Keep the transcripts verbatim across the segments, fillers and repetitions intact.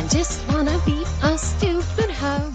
I just wanna be a stupid hoe.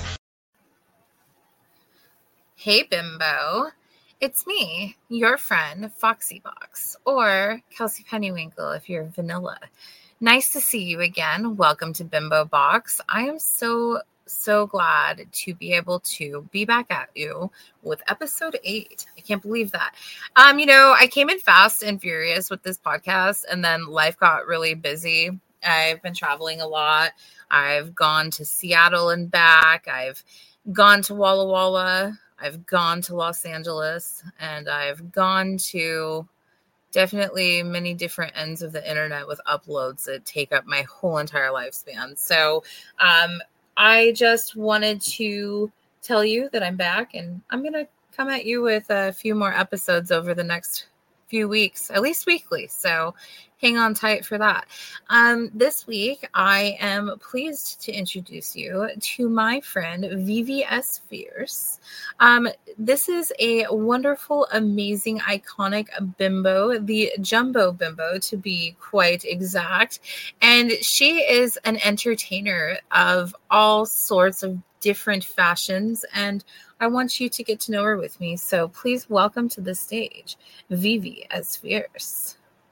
Hey Bimbo, it's me, your friend Foxy Box, or Kelsey Pennywinkle if you're vanilla. Nice to see you again. Welcome to Bimbo Box. I am so, so glad to be able to be back at you with episode eight. I can't believe that. Um, you know, I came in fast and furious with this podcast, and then life got really busy. I've been traveling a lot. I've gone to Seattle and back. I've gone to Walla Walla. I've gone to Los Angeles, and I've gone to definitely many different ends of the internet with uploads that take up my whole entire lifespan. So um, I just wanted to tell you that I'm back, and I'm going to come at you with a few more episodes over the next few weeks, at least weekly. So hang on tight for that. Um, this week, I am pleased to introduce you to my friend, Vivi S. Fierce. Um, this is a wonderful, amazing, iconic bimbo, the Jumbo Bimbo, to be quite exact. And she is an entertainer of all sorts of different fashions, and I want you to get to know her with me. So please welcome to the stage, Vivi S. Fierce.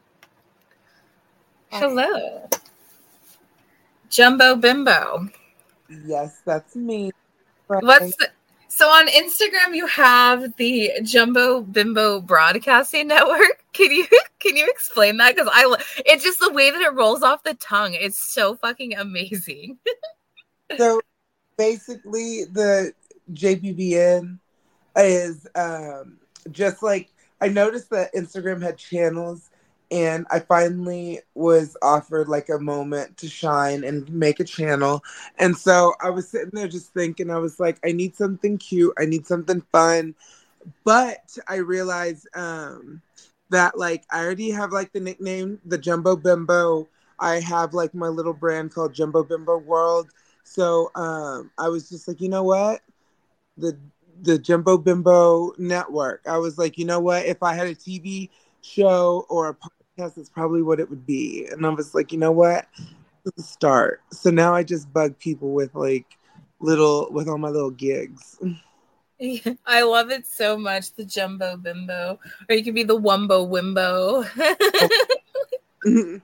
Hello. Jumbo Bimbo. Yes, that's me. What's the, so on Instagram you have the Jumbo Bimbo Broadcasting Network. Can you can you explain that? Because I it's just the way that it rolls off the tongue. It's so fucking amazing. So basically, the J B B N is um, just like, I noticed that Instagram had channels, and I finally was offered like a moment to shine and make a channel. And so I was sitting there just thinking, I was like, I need something cute. I need something fun. But I realized um, that like I already have like the nickname, the Jumbo Bimbo. I have like my little brand called Jumbo Bimbo World. So um, I was just like, you know what? The the Jumbo Bimbo Network. I was like, you know what? If I had a T V show or a podcast, that's probably what it would be. And I was like, you know what? Let's start. So now I just bug people with like little, with all my little gigs. I love it so much, the Jumbo Bimbo. Or you could be the Wumbo Wimbo. Oh.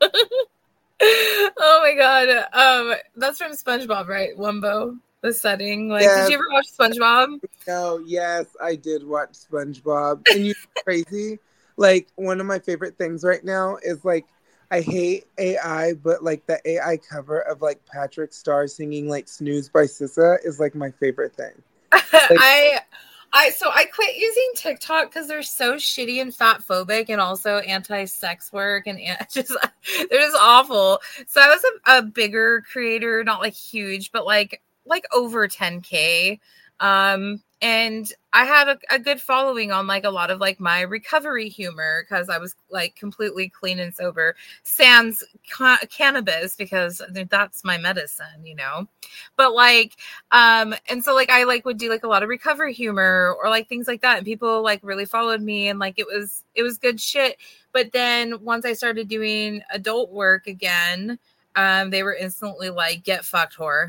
Oh my god. Um, that's from SpongeBob, right? Wumbo. The setting. Like, Yes. did you ever watch SpongeBob? No, yes, I did watch SpongeBob. And you know, crazy? Like, one of my favorite things right now is like, I hate A I, but like the A I cover of like Patrick Star singing like Snooze by Sissa is like my favorite thing. Like, I I so I quit using TikTok because they're so shitty and fat phobic and also anti-sex work and just they're just awful. So I was a, a bigger creator, not like huge, but like like over ten K. Um and I had a, a good following on like a lot of like my recovery humor because I was like completely clean and sober, sans ca- cannabis because that's my medicine, you know. But like, um, and so like I like would do like a lot of recovery humor or like things like that, and people like really followed me, and like it was it was good shit. But then once I started doing adult work again, um, they were instantly like, "Get fucked, whore."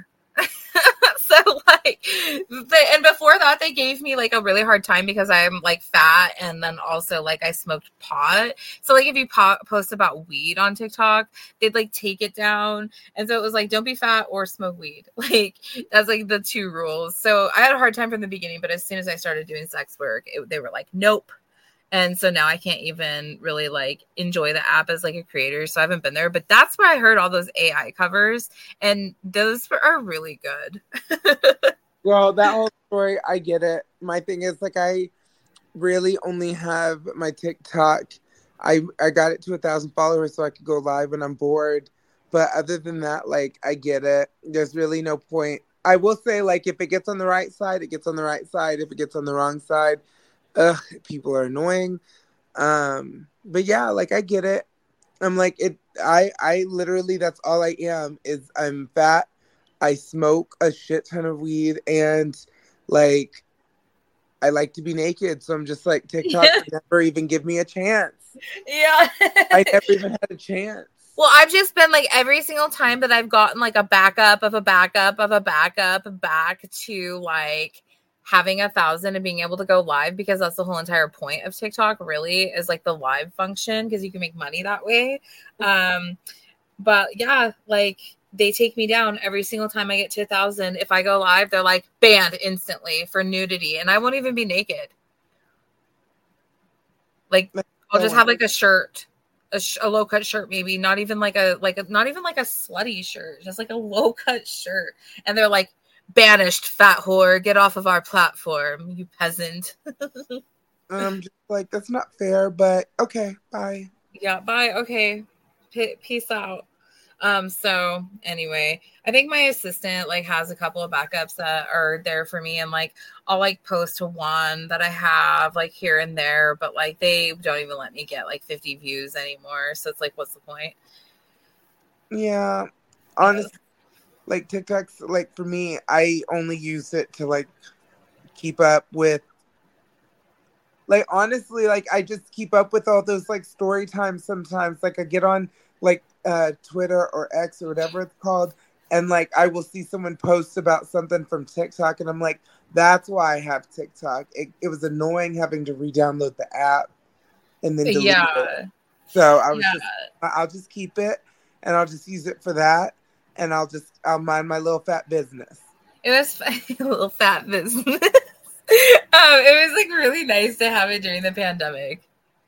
So like, they, and before that, they gave me like a really hard time because I'm like fat, and then also like I smoked pot. So like, if you po- post about weed on TikTok, they'd like take it down, and so it was like, don't be fat or smoke weed. Like that's like the two rules. So I had a hard time from the beginning, but as soon as I started doing sex work, it, they were like, nope. And so now I can't even really like enjoy the app as like a creator. So I haven't been there, but that's where I heard all those A I covers, and those are really good. well, that whole story, I get it. My thing is like, I really only have my TikTok. I I got it to a thousand followers so I could go live when I'm bored. But other than that, like, I get it. There's really no point. I will say, like, if it gets on the right side, it gets on the right side. If it gets on the wrong side, ugh, people are annoying. Um, but yeah, like, I get it. I'm like, it. I I literally, that's all I am. Is I'm fat. I smoke a shit ton of weed, and like, I like to be naked. So I'm just like, TikTok Yeah. would never even give me a chance. Yeah. I never even had a chance. Well, I've just been like every single time that I've gotten like a backup of a backup of a backup back to like having a thousand and being able to go live, because that's the whole entire point of TikTok really is like the live function, because you can make money that way. Um, but yeah, like they take me down every single time I get to a thousand. If I go live, they're like banned instantly for nudity, and I won't even be naked. Like I'll just have like a shirt. A, sh- a low cut shirt, maybe not even like a like a, not even like a slutty shirt, just like a low cut shirt, and they're like, banished, fat whore, get off of our platform, you peasant. And I'm just like, that's not fair, but okay, bye. Yeah, bye. Okay, P- peace out. Um, so anyway, I think my assistant like has a couple of backups that are there for me, and like I'll like post to one that I have like here and there, but like they don't even let me get like fifty views anymore. So it's like, what's the point? Yeah, honestly, yeah. Like TikTok's like for me, I only use it to like keep up with. Like honestly, like I just keep up with all those like story times sometimes. Like I get on like uh Twitter or X or whatever it's called, and like I will see someone post about something from TikTok, and I'm like, that's why I have TikTok. It, it was annoying having to re-download the app and then delete yeah. it. So I was yeah. just, I'll just keep it, and I'll just use it for that, and I'll just, I'll mind my little fat business. It was a little fat business. um, it was like really nice to have it during the pandemic.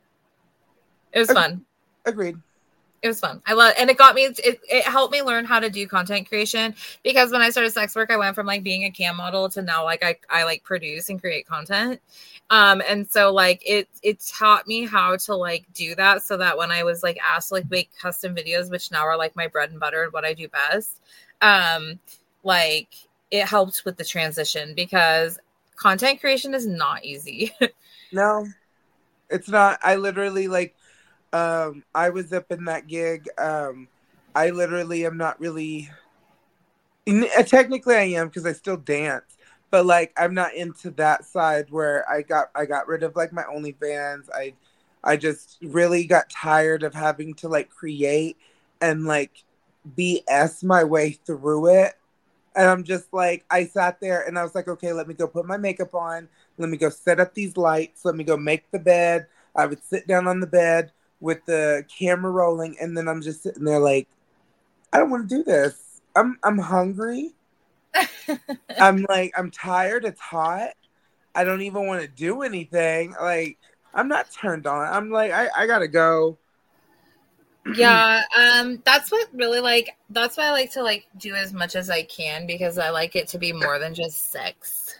It was Agreed. fun. Agreed. It was fun. I love, and it got me, it, it helped me learn how to do content creation, because when I started sex work, I went from like being a cam model to now like I, I like produce and create content. Um, and so like it, it taught me how to like do that, so that when I was like asked to like make custom videos, which now are like my bread and butter and what I do best, um, like it helped with the transition, because content creation is not easy. No, it's not. I literally like, Um, I was up in that gig. Um, I literally am not really. Technically, I am because I still dance, but like I'm not into that side where I got I got rid of like my OnlyFans. I I just really got tired of having to like create and like B S my way through it. And I'm just like, I sat there and I was like, okay, let me go put my makeup on. Let me go set up these lights. Let me go make the bed. I would sit down on the bed with the camera rolling, and then I'm just sitting there like, I don't want to do this. I'm I'm hungry. I'm like, I'm tired. It's hot. I don't even want to do anything. Like, I'm not turned on. I'm like, I, I gotta go. Yeah, um, that's what really like, that's why I like to like do as much as I can, because I like it to be more than just sex.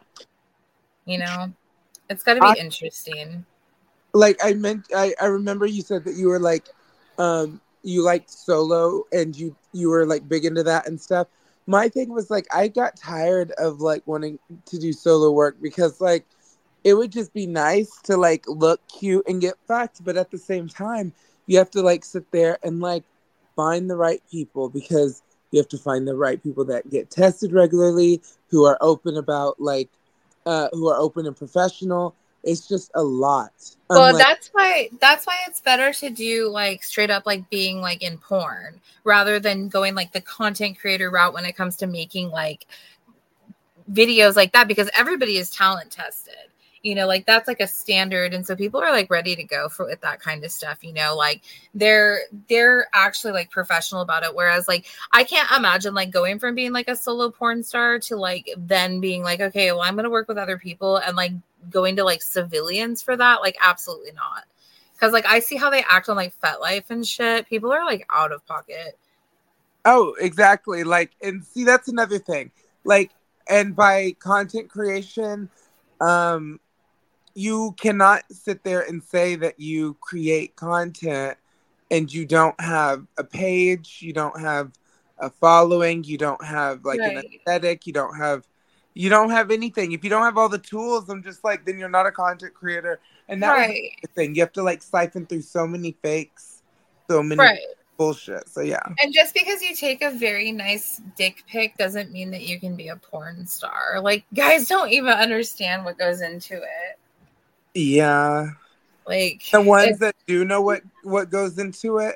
You know, it's got to be I, interesting. Like I meant, I, I remember you said that you were like, um, you liked solo and you, you were like big into that and stuff. My thing was like, I got tired of like wanting to do solo work, because like, it would just be nice to like look cute and get fucked. But at the same time, you have to like sit there and like find the right people, because you have to find the right people that get tested regularly, who are open about like, uh, who are open and professional. It's just a lot. Well, I'm like, that's why that's why it's better to do like straight up like being like in porn, rather than going like the content creator route when it comes to making like videos like that, because everybody is talent tested. You know, like that's like a standard, and so people are like ready to go for with that kind of stuff. You know, like they're they're actually like professional about it. Whereas like I can't imagine like going from being like a solo porn star to like then being like, okay, well I'm gonna work with other people, and like going to like civilians for that. Like absolutely not, because like I see how they act on like FetLife and shit. People are like out of pocket. Oh, exactly. Like, and see, that's another thing. Like, and by content creation, um. you cannot sit there and say that you create content and you don't have a page, you don't have a following, you don't have like right. an aesthetic, you don't have you don't have anything. If you don't have all the tools, I'm just like, then you're not a content creator. And that right. was the thing. You have to like siphon through so many fakes, so many right. bullshit. So yeah. And just because you take a very nice dick pic doesn't mean that you can be a porn star. Like guys don't even understand what goes into it. Yeah, like the ones that do know what what goes into it,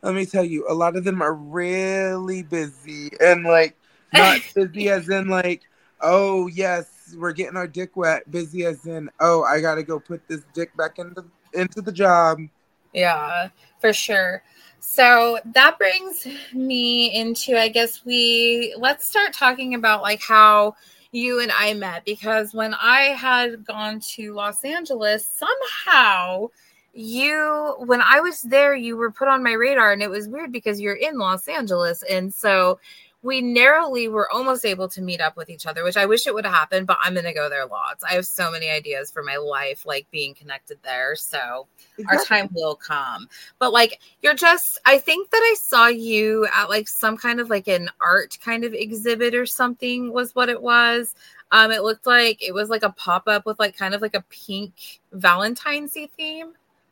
let me tell you, a lot of them are really busy and like not busy as in like, oh yes, we're getting our dick wet. Busy as in, oh, I gotta go put this dick back into into the job. Yeah, for sure. So that brings me into, I guess we let's start talking about like how you and I met, because when I had gone to Los Angeles, somehow you, when I was there, you were put on my radar, and it was weird because you're in Los Angeles. And so we narrowly were almost able to meet up with each other, which I wish it would have happened, but I'm going to go there lots. I have so many ideas for my life, like being connected there. So Exactly. our time will come. But like, you're just, I think that I saw you at like some kind of like an art kind of exhibit or something was what it was. Um, it looked like it was like a pop-up with like kind of like a pink Valentine's Day theme.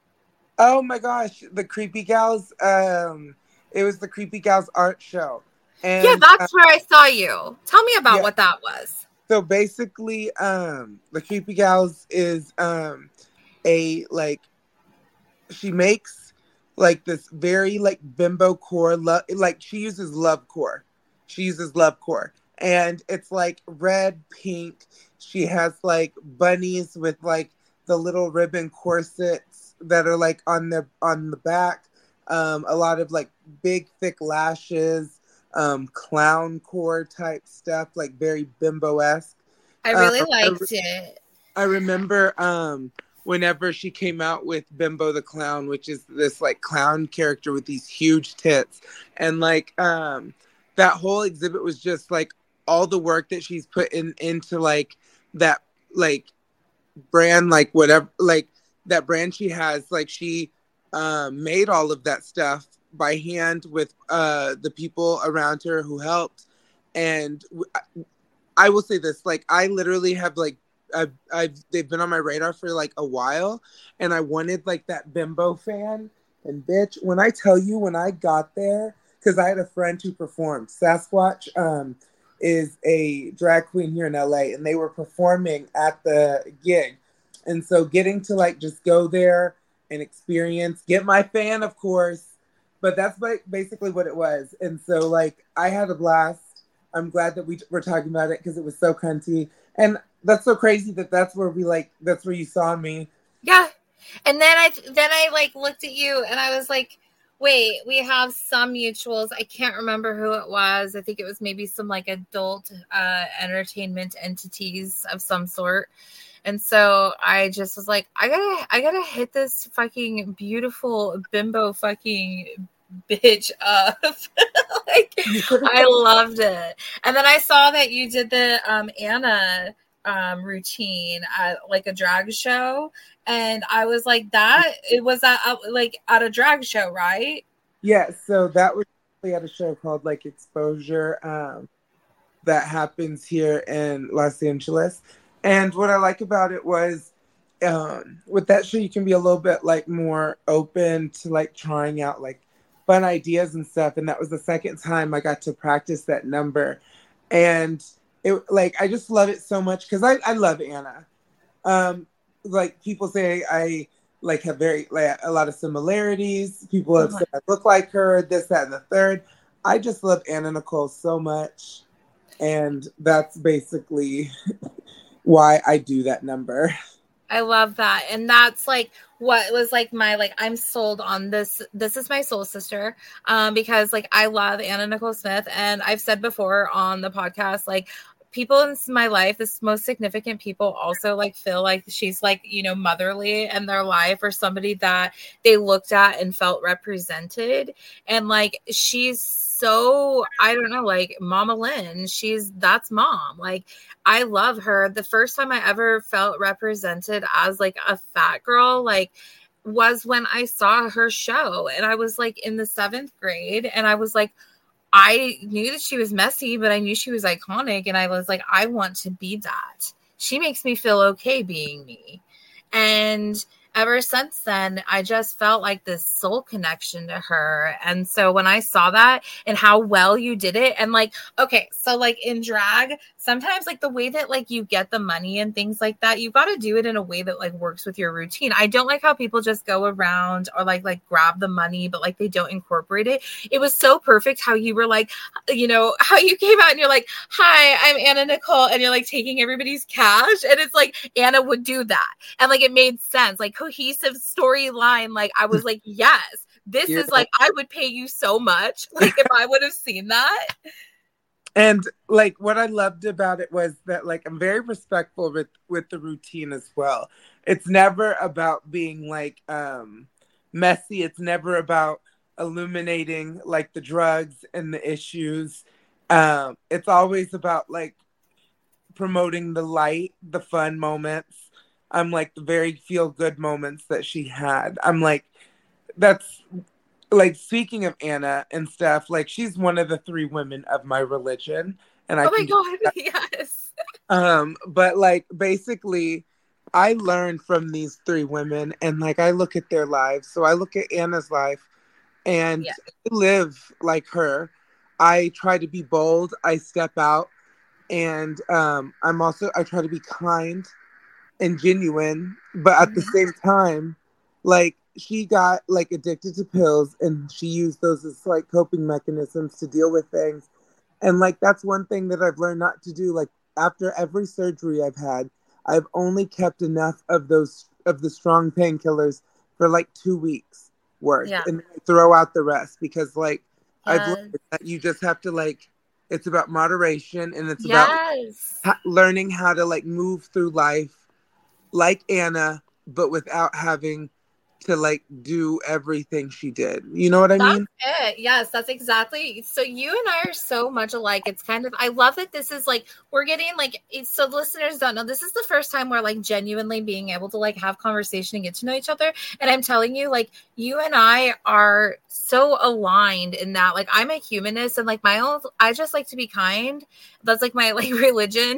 Oh my gosh, the Creepy Gals. Um, it was the Creepy Gals art show. And, yeah, that's uh, where I saw you. Tell me about yeah. what that was. So basically, um, the Creepy Gals is um, a like she makes like this very like bimbo core love, like she uses love core. She uses love core, and it's like red, pink. She has like bunnies with like the little ribbon corsets that are like on the on the back. Um, a lot of like big thick lashes. Um, clown core type stuff, like very bimbo-esque. I really um, liked I, it. I remember um, whenever she came out with Bimbo the Clown, which is this like clown character with these huge tits. And like um, that whole exhibit was just like all the work that she's put in into like that like brand, like whatever, like that brand she has, like she um, made all of that stuff by hand with uh, the people around her who helped. And w- I will say this, like I literally have like I've, I've they've been on my radar for like a while, and I wanted like that bimbo fan. And bitch, when I tell you, when I got there, because I had a friend who performed. Sasquatch um, is a drag queen here in L A, and they were performing at the gig. And so getting to like just go there and experience, get my fan, of course. But that's like basically what it was. And so like I had a blast. I'm glad that we were talking about it because it was so cunty. And that's so crazy that that's where we like, that's where you saw me. Yeah. And then I, then I like looked at you and I was like, wait, we have some mutuals. I can't remember who it was. I think it was maybe some like adult uh, entertainment entities of some sort. And so I just was like, I gotta, I gotta hit this fucking beautiful bimbo fucking bitch up. Like, I loved it. And then I saw that you did the um, Anna um, routine at like a drag show. And I was like, that, it was at, like at a drag show, right? Yeah. So that was at a show called like Exposure um, that happens here in Los Angeles. And what I like about it was um, with that show, you can be a little bit like more open to like trying out like fun ideas and stuff. And that was the second time I got to practice that number. And it like, I just love it so much because I, I love Anna. Um, like people say I like have very like a lot of similarities. People have said I look like her, this, that, and the third. I just love Anna Nicole so much. And that's basically why I do that number. I love that. And that's like what was like my, like, I'm sold on this. This is my soul sister. Um, because like, I love Anna Nicole Smith. And I've said before on the podcast, like people in my life, the most significant people also like feel like she's like, you know, motherly in their life or somebody that they looked at and felt represented. And like, she's so, I don't know, like Mama Lynn, she's, that's mom. Like, I love her. The first time I ever felt represented as like a fat girl, like was when I saw her show. And I was like in the seventh grade and I was like, I knew that she was messy, but I knew she was iconic. And I was like, I want to be that. She makes me feel okay being me. And ever since then, I just felt like this soul connection to her. And so when I saw that and how well you did it, and like, okay, so like in drag, sometimes like the way that like you get the money and things like that, you got to do it in a way that like works with your routine. I don't like how people just go around or like like grab the money, but like they don't incorporate it. It was so perfect how you were like, you know, how you came out and you're like, hi, I'm Anna Nicole, and you're like taking everybody's cash, and it's like Anna would do that, and like it made sense, like cohesive storyline. Like I was like, yes, this You're is like I would pay you so much, like if I would have seen that. And like what I loved about it was that like I'm very respectful with with the routine as well. It's never about being like um messy. It's never about illuminating like the drugs and the issues. Um it's always about like promoting the light, the fun moments. I'm like the very feel good moments that she had. I'm like that's like speaking of Anna and stuff, like she's one of the three women of my religion, and I Oh my can god, yes. um, but like basically, I learned from these three women, and like I look at their lives. So I look at Anna's life, and Yeah. I live like her. I try to be bold. I step out, and um, I'm also I try to be kind and genuine, but at the same time, like she got like addicted to pills and she used those as like coping mechanisms to deal with things. And like that's one thing that I've learned not to do. Like after every surgery I've had, I've only kept enough of those of the strong painkillers for like two weeks worth, Yeah. and I throw out the rest because like I've Yes. learned that you just have to like it's about moderation, and it's about Yes. ha- learning how to like move through life like Anna, but without having to like do everything she did. You know what I That's mean? it. Yes, that's exactly. So you and I are so much alike. It's kind of, I love that this is like, we're getting like, it's, so listeners don't know, this is the first time we're like genuinely being able to like have conversation and get to know each other. And I'm telling you, like, you and I are so aligned in that, like, I'm a humanist and like my own, I just like to be kind. That's like my like religion.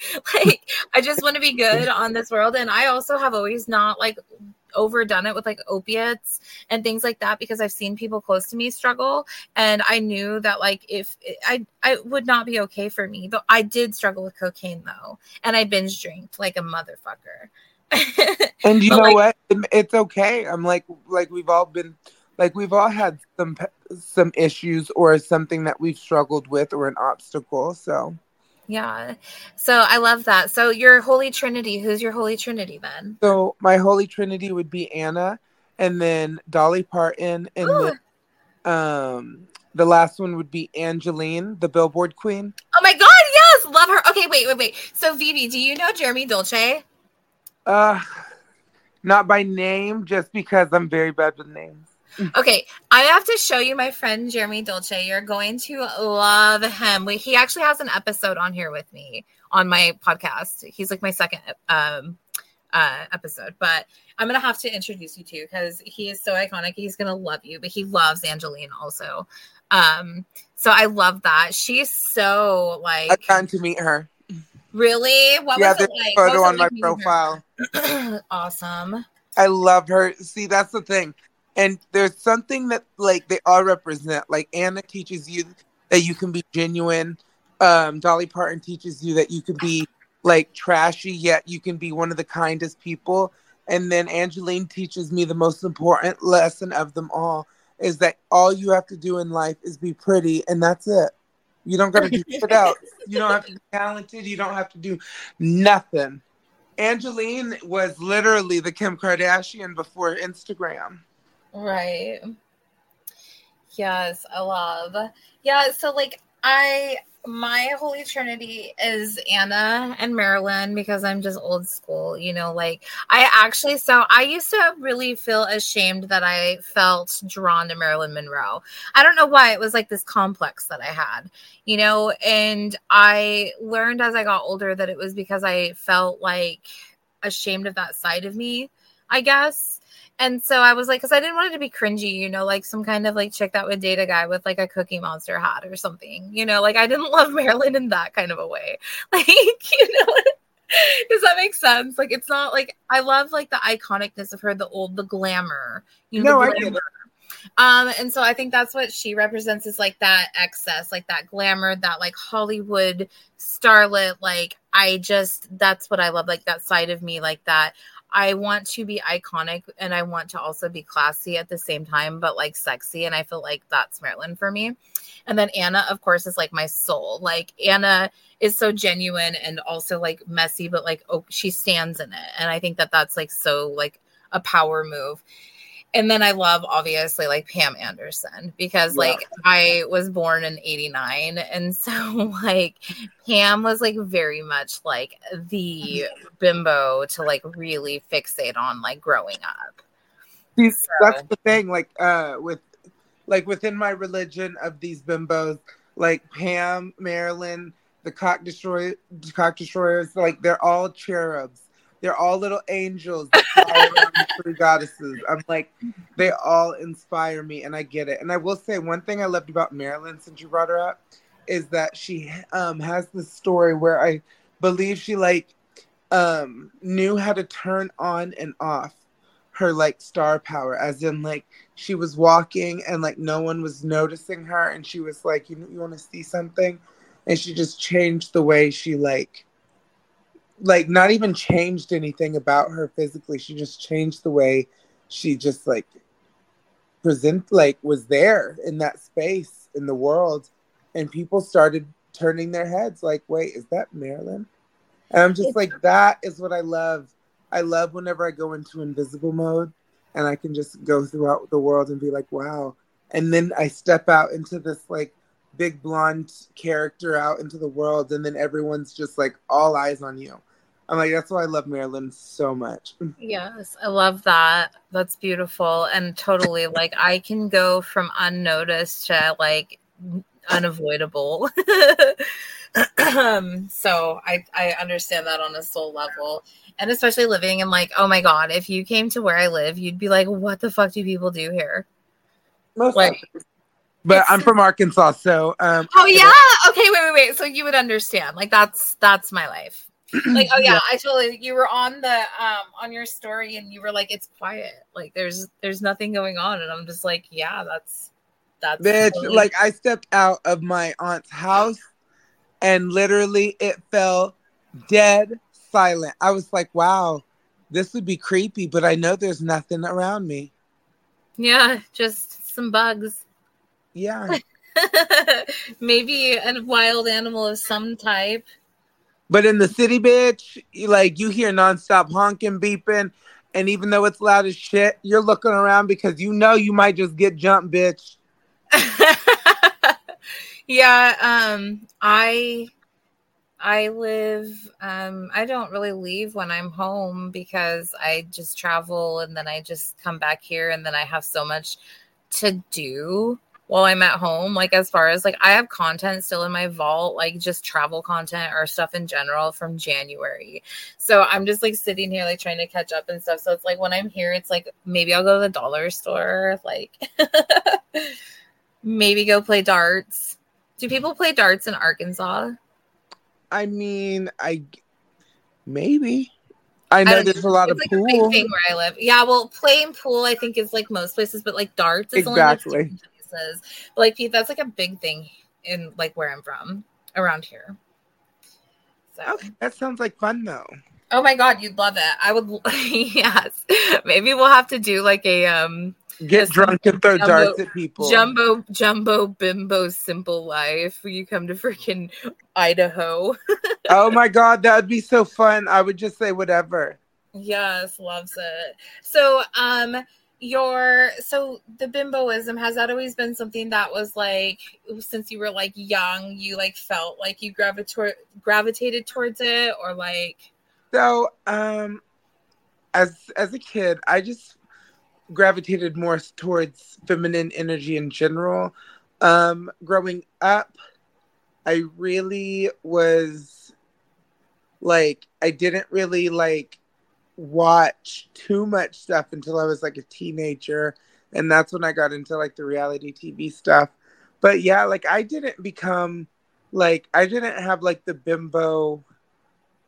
Like, I just want to be good on this world. And I also have always not like overdone it with like opiates and things like that because I've seen people close to me struggle, and I knew that like if I I would not be okay for me. But I did struggle with cocaine though, and I binge drank like a motherfucker. And you But know like, what? It's okay. I'm like like we've all been like we've all had some some issues or something that we've struggled with or an obstacle. So yeah. So I love that. So your Holy Trinity, who's your Holy Trinity then? so my Holy Trinity would be Anna, and then Dolly Parton, and Ooh. then um the last one would be Angeline, the Billboard Queen. Oh my god, yes, love her. Okay, wait, wait, wait. So Vivi, do you know Jeremy Dolce? Uh not by name, just because I'm very bad with names. Okay, I have to show you my friend Jeremy Dolce. You're going to love him. We, he actually has an episode on here with me on my podcast. He's like my second um, uh, episode, but I'm gonna have to introduce you to because he is so iconic. He's gonna love you, but he loves Angeline also. Um, so I love that. She's so like. I've gotten to meet her. Really? What Yeah, was there's it like? a What photo was on it my like meeting her? profile. Awesome. I love her. See, that's the thing. And there's something that like they all represent. Like Anna teaches you that you can be genuine. Um, Dolly Parton teaches you that you can be like trashy, yet you can be one of the kindest people. And then Angeline teaches me the most important lesson of them all is that all you have to do in life is be pretty, and that's it. You don't got to do shit else. You don't have to be talented. You don't have to do nothing. Angeline was literally the Kim Kardashian before Instagram. Right. Yes, I love. Yeah, so like I my Holy Trinity is Anna and Marilyn because I'm just old school, you know, like I actually so I used to really feel ashamed that I felt drawn to Marilyn Monroe. I don't know why, it was like this complex that I had, you know, and I learned as I got older that it was because I felt like ashamed of that side of me, I guess. And so I was like, because I didn't want it to be cringy, you know, like some kind of like chick that would date a guy with like a Cookie Monster hat or something, you know, like I didn't love Marilyn in that kind of a way. Like, you know, Does that make sense? Like, it's not like I love like the iconicness of her, the old, the glamour, you know, No, the I glamour. get it. Um, and so I think that's what she represents is like that excess, like that glamour, that like Hollywood starlet. Like, I just, that's what I love, like that side of me, like that. I want to be iconic and I want to also be classy at the same time, but like sexy. And I feel like that's Marilyn for me. And then Anna, of course, is like my soul. Like, Anna is so genuine and also like messy, but like, oh, she stands in it. And I think that that's like so like a power move. And then I love, obviously, like Pam Anderson, because Yeah. like I was born in eighty-nine. And so like Pam was like very much like the bimbo to like really fixate on like growing up. See, So, that's the thing. Like, uh, with like within my religion of these bimbos, like Pam, Marilyn, the cock destroyer, cock destroyers, like they're all cherubs. They're all little angels that fly around the three goddesses. I'm like, they all inspire me, and I get it. And I will say one thing I loved about Marilyn, since you brought her up, is that she um, has this story where I believe she like um, knew how to turn on and off her like star power, as in like she was walking and like no one was noticing her, and she was like, you you want to see something, and she just changed the way she like like not even changed anything about her physically. She just changed the way she just like present like was there in that space in the world, and people started turning their heads like, wait, is that Marilyn? And I'm just like, that is what I love. I love whenever I go into invisible mode and I can just go throughout the world and be like, wow. And then I step out into this like big blonde character out into the world, and then everyone's just like all eyes on you. I'm like, that's why I love Marilyn so much. yes, I love that. That's beautiful. And totally like I can go from unnoticed to like unavoidable. um, so I, I understand that on a soul level. And especially living in like, oh my God, if you came to where I live, you'd be like, what the fuck do people do here? Most Like, likely. But it's- I'm from Arkansas, so um oh yeah, okay, wait, wait, wait. So you would understand. Like that's that's my life. Like, oh yeah, Yeah. I totally. You were on the um on your story, and you were like, "It's quiet. Like, there's there's nothing going on," and I'm just like, "Yeah, that's that's." Bitch, totally- like I stepped out of my aunt's house and literally it felt dead silent. I was like, wow, this would be creepy, but I know there's nothing around me. yeah, just some bugs. Yeah. Maybe a wild animal of some type. But in the city, bitch, you, like you hear nonstop honking, beeping, and even though it's loud as shit, you're looking around because you know you might just get jumped, bitch. yeah, um, I I live. Um, I don't really leave when I'm home because I just travel and then I just come back here, and then I have so much to do while I'm at home. Like, as far as like, I have content still in my vault, like just travel content or stuff in general from January. So I'm just like sitting here, like trying to catch up and stuff. So it's like when I'm here, it's like maybe I'll go to the dollar store, like maybe go play darts. Do people play darts in Arkansas? I mean, I maybe. I know I there's a lot it's of like pool. a big thing where I live. Yeah, well, playing pool I think is like most places, but like darts is Exactly. only like places. But like Pete, that's like a big thing in like where I'm from, around here. So Okay, that sounds like fun though. oh my God, you'd love it. I would. Yes, maybe we'll have to do like a um Get a drunk and throw jumbo, darts at people. jumbo jumbo bimbo simple life. You come to freaking Idaho. Oh my God, that would be so fun. I would just say whatever. Yes, loves it. So, um, your so the bimboism, has that always been something that was like since you were like young, you like felt like you gravitated gravitated towards it, or like So, um, as as a kid, I just gravitated more towards feminine energy in general. Um, growing up, I really was like, I didn't really like watch too much stuff until I was like a teenager. And that's when I got into like the reality T V stuff. But yeah, like I didn't become like, I didn't have like the bimbo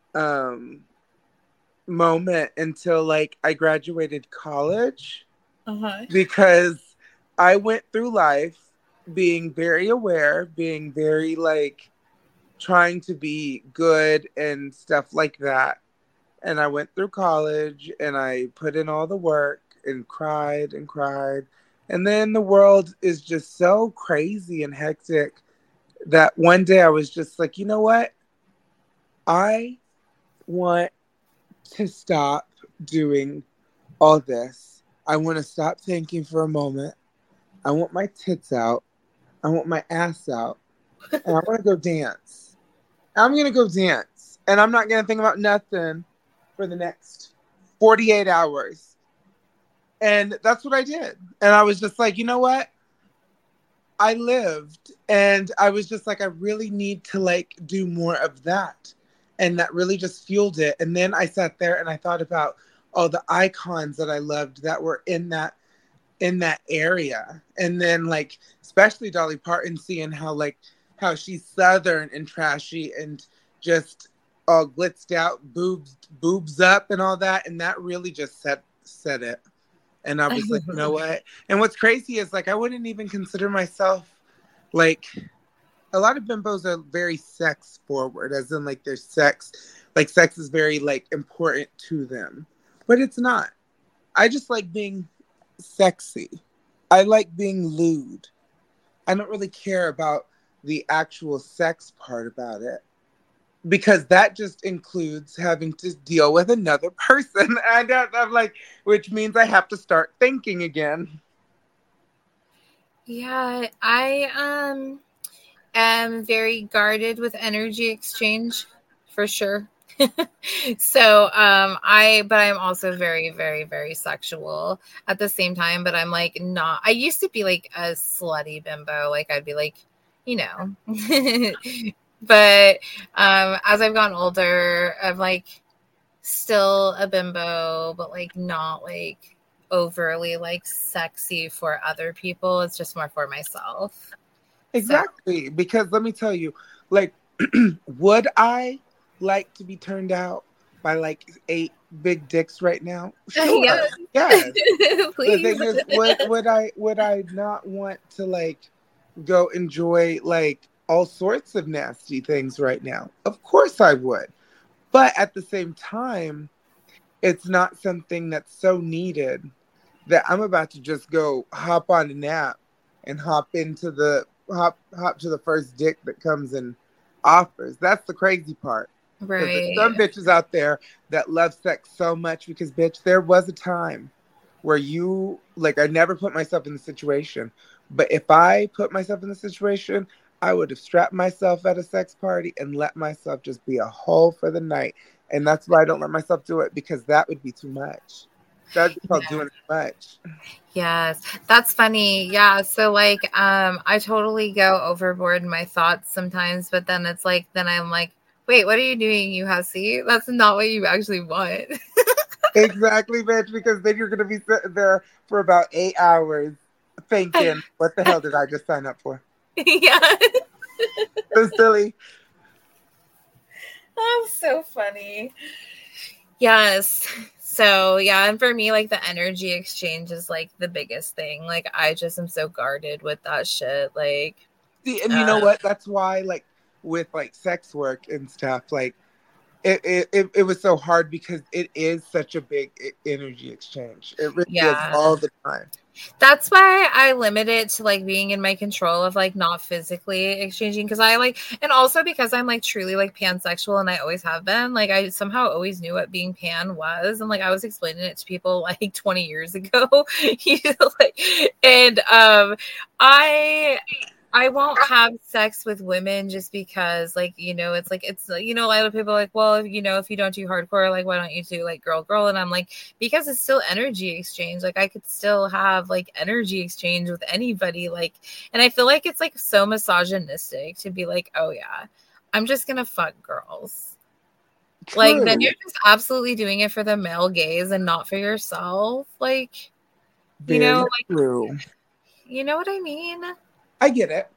um moment until like I graduated college, Uh-huh. because I went through life being very aware, being very like trying to be good and stuff like that. And I went through college and I put in all the work and cried and cried. And then the world is just so crazy and hectic that one day I was just like, you know what? I want to stop doing all this. I want to stop thinking for a moment. I want my tits out. I want my ass out. And I want to go dance. I'm going to go dance. And I'm not going to think about nothing for the next forty-eight hours. And that's what I did. And I was just like, you know what? I lived. And I was just like, I really need to like do more of that. And that really just fueled it. And then I sat there and I thought about all the icons that I loved that were in that in that area. And then like especially Dolly Parton, seeing how like how she's southern and trashy and just all glitzed out, boobs boobs up and all that. And that really just set set it. And I was like, you know what? And what's crazy is like I wouldn't even consider myself like, a lot of bimbos are very sex forward, as in like their sex, like sex is very like important to them, but it's not. I just like being sexy. I like being lewd. I don't really care about the actual sex part about it, because that just includes having to deal with another person. And I'm like, which means I have to start thinking again. Yeah, I um am very guarded with energy exchange for sure. So um I but I'm also very, very, very sexual at the same time. But I'm like not, I used to be like a slutty bimbo. Like I'd be like, you know. But um as I've gotten older, I'm like still a bimbo, but like not like overly like sexy for other people. It's just more for myself. So Exactly. Because let me tell you, like, would I like to be turned out by like eight big dicks right now? Sure. yeah, Yes. The please. thing is, would would I would I not want to like go enjoy like all sorts of nasty things right now? Of course I would. But at the same time, it's not something that's so needed that I'm about to just go hop on a nap and hop into the hop hop to the first dick that comes and offers. That's the crazy part. Because there's Right. some bitches out there that love sex so much, because bitch, there was a time where you like I never put myself in the situation. But if I put myself in the situation, I would have strapped myself at a sex party and let myself just be a hoe for the night. And that's why I don't let myself do it, because that would be too much. That'd be called doing too much. Yes, that's funny. Yeah, so like um I totally go overboard in my thoughts sometimes, but then it's like then I'm like, wait, what are you doing, you hussy? That's not what you actually want. Exactly, bitch, because then you're gonna be sitting there for about eight hours thinking, what the hell did I just sign up for? Yeah. So silly. Oh, so funny. Yes. So yeah, and for me, like the energy exchange is like the biggest thing. Like I just am so guarded with that shit. Like See, and you know uh, what? That's why, like, with like sex work and stuff, like it, it, it, it was so hard, because it is such a big e- energy exchange. It really is yeah. all the time. That's why I limit it to like being in my control of like not physically exchanging, because I like, and also because I'm like truly like pansexual and I always have been. Like I somehow always knew what being pan was, and like I was explaining it to people like twenty years ago. You know, like, and um, I I won't have sex with women just because, like, you know, it's like, it's, you know, a lot of people are like, well, you know, if you don't do hardcore, like, why don't you do like girl, girl? And I'm like, because it's still energy exchange. Like, I could still have like energy exchange with anybody. Like, and I feel like it's like so misogynistic to be like, oh, yeah, I'm just going to fuck girls. True. Like, then you're just absolutely doing it for the male gaze and not for yourself. Like, Very you know, like, true. you know what I mean? I get it.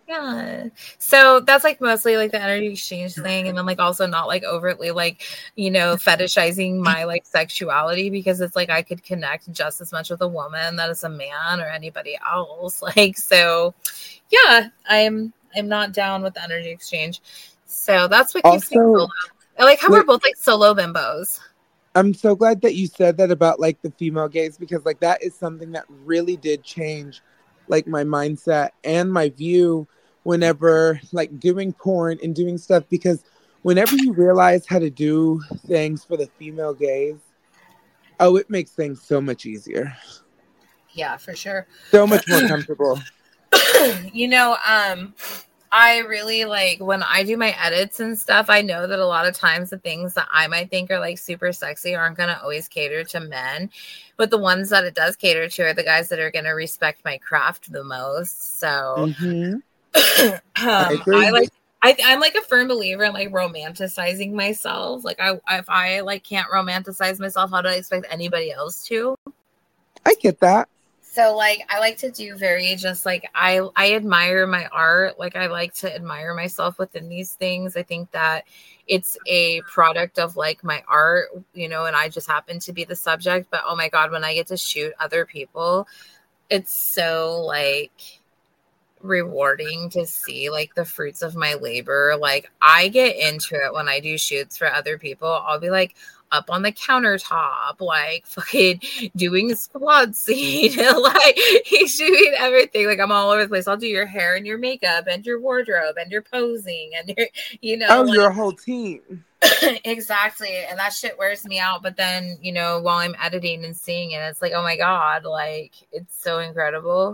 Yeah. So that's like mostly like the energy exchange thing. And then like also not like overtly like, you know, fetishizing my like sexuality, because it's like I could connect just as much with a woman that is a man or anybody else. Like, so yeah, I'm I'm not down with the energy exchange. So that's what keeps me Also, solo. I like how we're like, both like solo bimbos. I'm so glad that you said that about like the female gaze, because like that is something that really did change like my mindset and my view whenever like doing porn and doing stuff, because whenever you realize how to do things for the female gaze, oh, it makes things so much easier. Yeah, for sure. So much more comfortable. You know, um I really like when I do my edits and stuff, I know that a lot of times the things that I might think are like super sexy aren't going to always cater to men. But the ones that it does cater to are the guys that are going to respect my craft the most. So Mm-hmm. um, I I agree. like, I, I'm like a firm believer in like romanticizing myself. Like I, if I like can't romanticize myself, how do I expect anybody else to? I get that. So like I like to do very just like I I admire my art. Like I like to admire myself within these things. I think that it's a product of like my art, you know, and I just happen to be the subject. But oh my God, when I get to shoot other people, it's so like rewarding to see like the fruits of my labor. Like I get into it when I do shoots for other people. I'll be like up on the countertop, like fucking doing a squad scene, like he's doing everything. Like I'm all over the place. I'll do your hair and your makeup and your wardrobe and your posing and your, you know, Oh, like you're a whole team. exactly. And that shit wears me out. But then, you know, while I'm editing and seeing it, it's like, oh my God, like it's so incredible.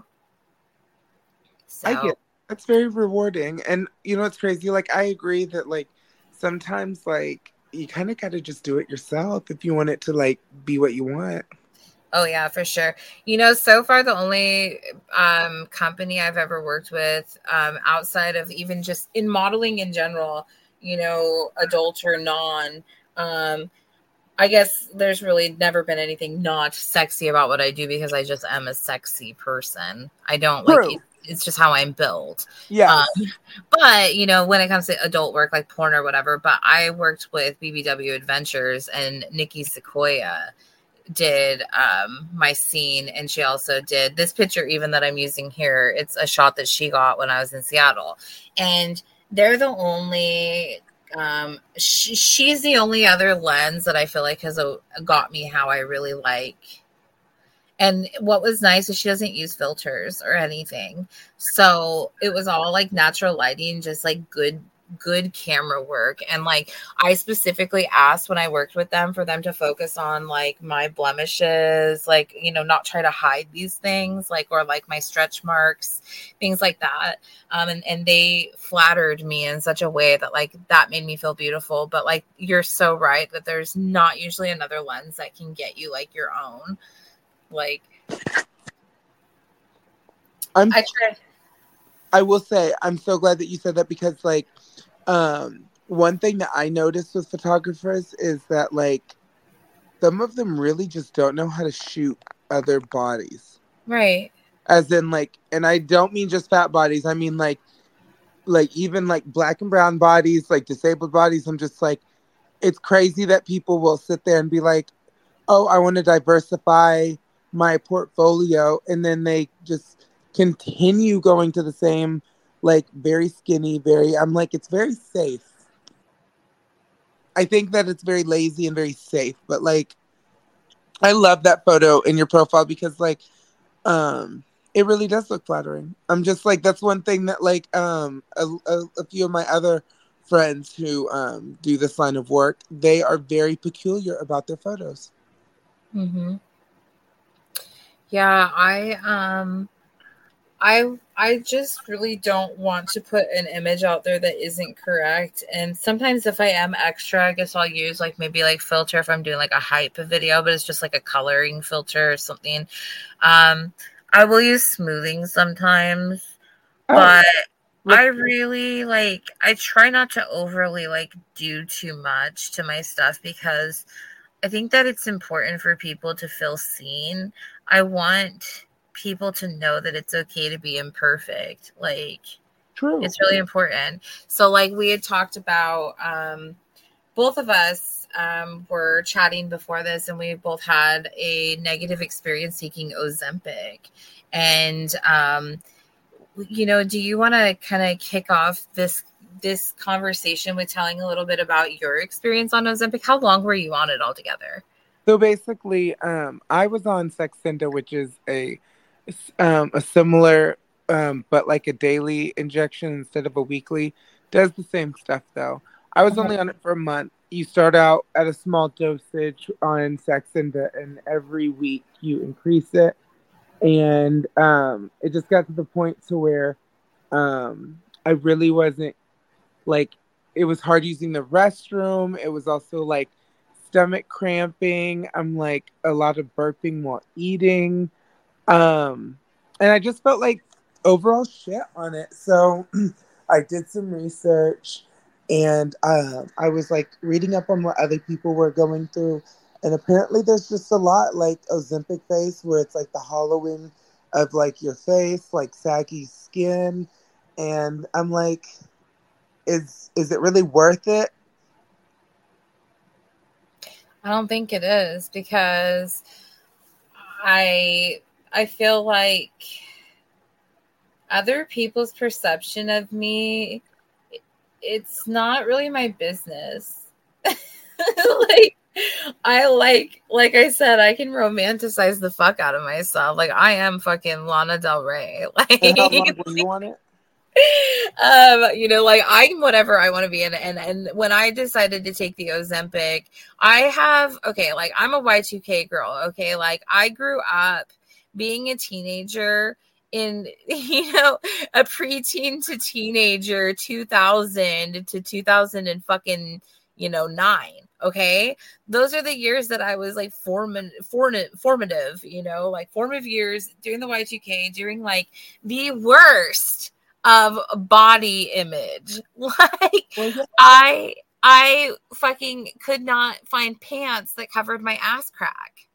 I So get it. That's very rewarding. And you know what's crazy? Like I agree that like sometimes like you kind of got to just do it yourself if you want it to like be what you want. oh yeah, for sure. You know, so far the only um, company I've ever worked with um, outside of even just in modeling in general, you know, adult or non, um, I guess there's really never been anything not sexy about what I do because I just am a sexy person. I don't like it. True. It's just how I'm built. Um, Yes. but, you know, when it comes to adult work like porn or whatever, but I worked with B B W Adventures and Nikki Sequoia did um my scene, and she also did this picture even that I'm using here. It's a shot that she got when I was in Seattle, and they're the only um she, she's the only other lens that I feel like has uh, got me how I really like. And what was nice is she doesn't use filters or anything, so it was all like natural lighting, just like good good camera work. And like I specifically asked when I worked with them for them to focus on like my blemishes, like, you know, not try to hide these things, like, or like my stretch marks, things like that. Um and, and they flattered me in such a way that like that made me feel beautiful. But like you're so right that there's not usually another lens that can get you like your own. Like I'm I try. I will say I'm so glad that you said that, because like um one thing that I noticed with photographers is that like some of them really just don't know how to shoot other bodies. Right. As in like, and I don't mean just fat bodies. I mean like like even like black and brown bodies, like disabled bodies. I'm just like, it's crazy that people will sit there and be like, oh, I want to diversify my portfolio, and then they just continue going to the same like very skinny, very, I'm like, it's very safe. I think that it's very lazy and very safe, but like I love that photo in your profile because like um it really does look flattering. I'm just like, that's one thing that like um a, a, a few of my other friends who um do this line of work, they are very peculiar about their photos. Mm-hmm. Yeah, I um I I just really don't want to put an image out there that isn't correct. And sometimes if I am extra, I guess I'll use like maybe like filter if I'm doing like a hype video, but it's just like a coloring filter or something. Um I will use smoothing sometimes, Oh, but look, I really like I try not to overly like do too much to my stuff because I think that it's important for people to feel seen. I want people to know that it's okay to be imperfect. Like, True. It's really important. So like we had talked about, um, both of us um, were chatting before this, and we both had a negative experience taking Ozempic. And, um, you know, do you want to kind of kick off this this conversation with telling a little bit about your experience on Ozempic? How long were you on it altogether? So basically, um, I was on Saxenda, which is a um, a similar, um, but like a daily injection instead of a weekly. Does the same stuff though. I was only on it for a month. You start out at a small dosage on Saxenda, and every week you increase it. And um, it just got to the point to where um, I really wasn't like, it was hard using the restroom. It was also like stomach cramping. I'm like a lot of burping while eating. Um, and I just felt like overall shit on it. So I did some research, and um, I was like reading up on what other people were going through. And apparently there's just a lot like Ozempic face, where it's like the hollowing of like your face, like saggy skin. And I'm like, is is it really worth it? I don't think it is, because I I feel like other people's perception of me, it's not really my business. Like, I like, like I said, I can romanticize the fuck out of myself. Like, I am fucking Lana Del Rey. Like, And how long were you on it? um, you know, like I'm whatever I want to be in. And, and when I decided to take the Ozempic, I have, okay, like I'm a Y two K girl. Okay. Like I grew up being a teenager in, you know, a preteen to teenager, two thousand to two thousand and fucking, you know, nine. Okay. Those are the years that I was like form- form- formative, you know, like formative years during the Y two K, during like the worst of body image. Like Well, yeah. I I fucking could not find pants that covered my ass crack.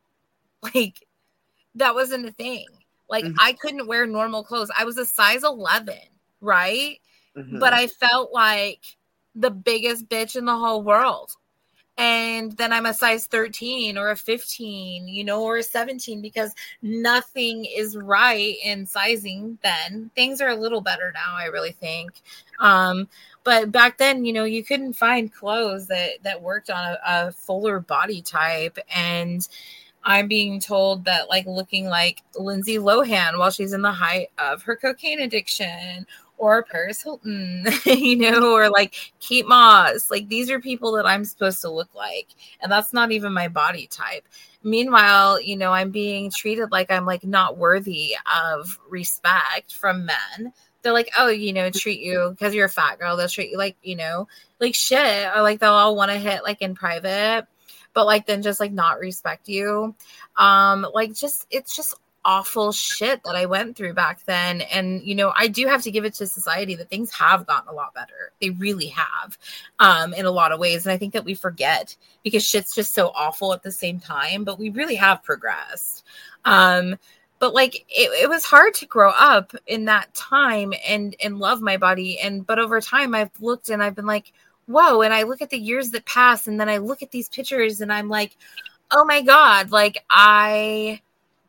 Like that wasn't a thing. Like Mhm. I couldn't wear normal clothes. I was a size eleven, right? Mhm. But I felt like the biggest bitch in the whole world. And then I'm a size thirteen or a fifteen, you know, or a seventeen, because nothing is right in sizing then. Things are a little better now, I really think. Um, but back then, you know, you couldn't find clothes that, that worked on a, a fuller body type. And I'm being told that, like, looking like Lindsay Lohan while she's in the height of her cocaine addiction, or Paris Hilton, you know, or like Kate Moss. Like these are people that I'm supposed to look like. And that's not even my body type. Meanwhile, you know, I'm being treated like I'm like not worthy of respect from men. They're like, oh, you know, treat you because you're a fat girl. They'll treat you like, you know, like shit. Or like they'll all want to hit like in private, but like then just like not respect you. Um, like just, it's just awful shit that I went through back then. And, you know, I do have to give it to society that things have gotten a lot better. They really have, um, in a lot of ways. And I think that we forget because shit's just so awful at the same time, but we really have progressed. Um, but like, it, it was hard to grow up in that time and, and love my body. And, but over time I've looked and I've been like, whoa. And I look at the years that pass and then I look at these pictures and I'm like, oh my God, like I,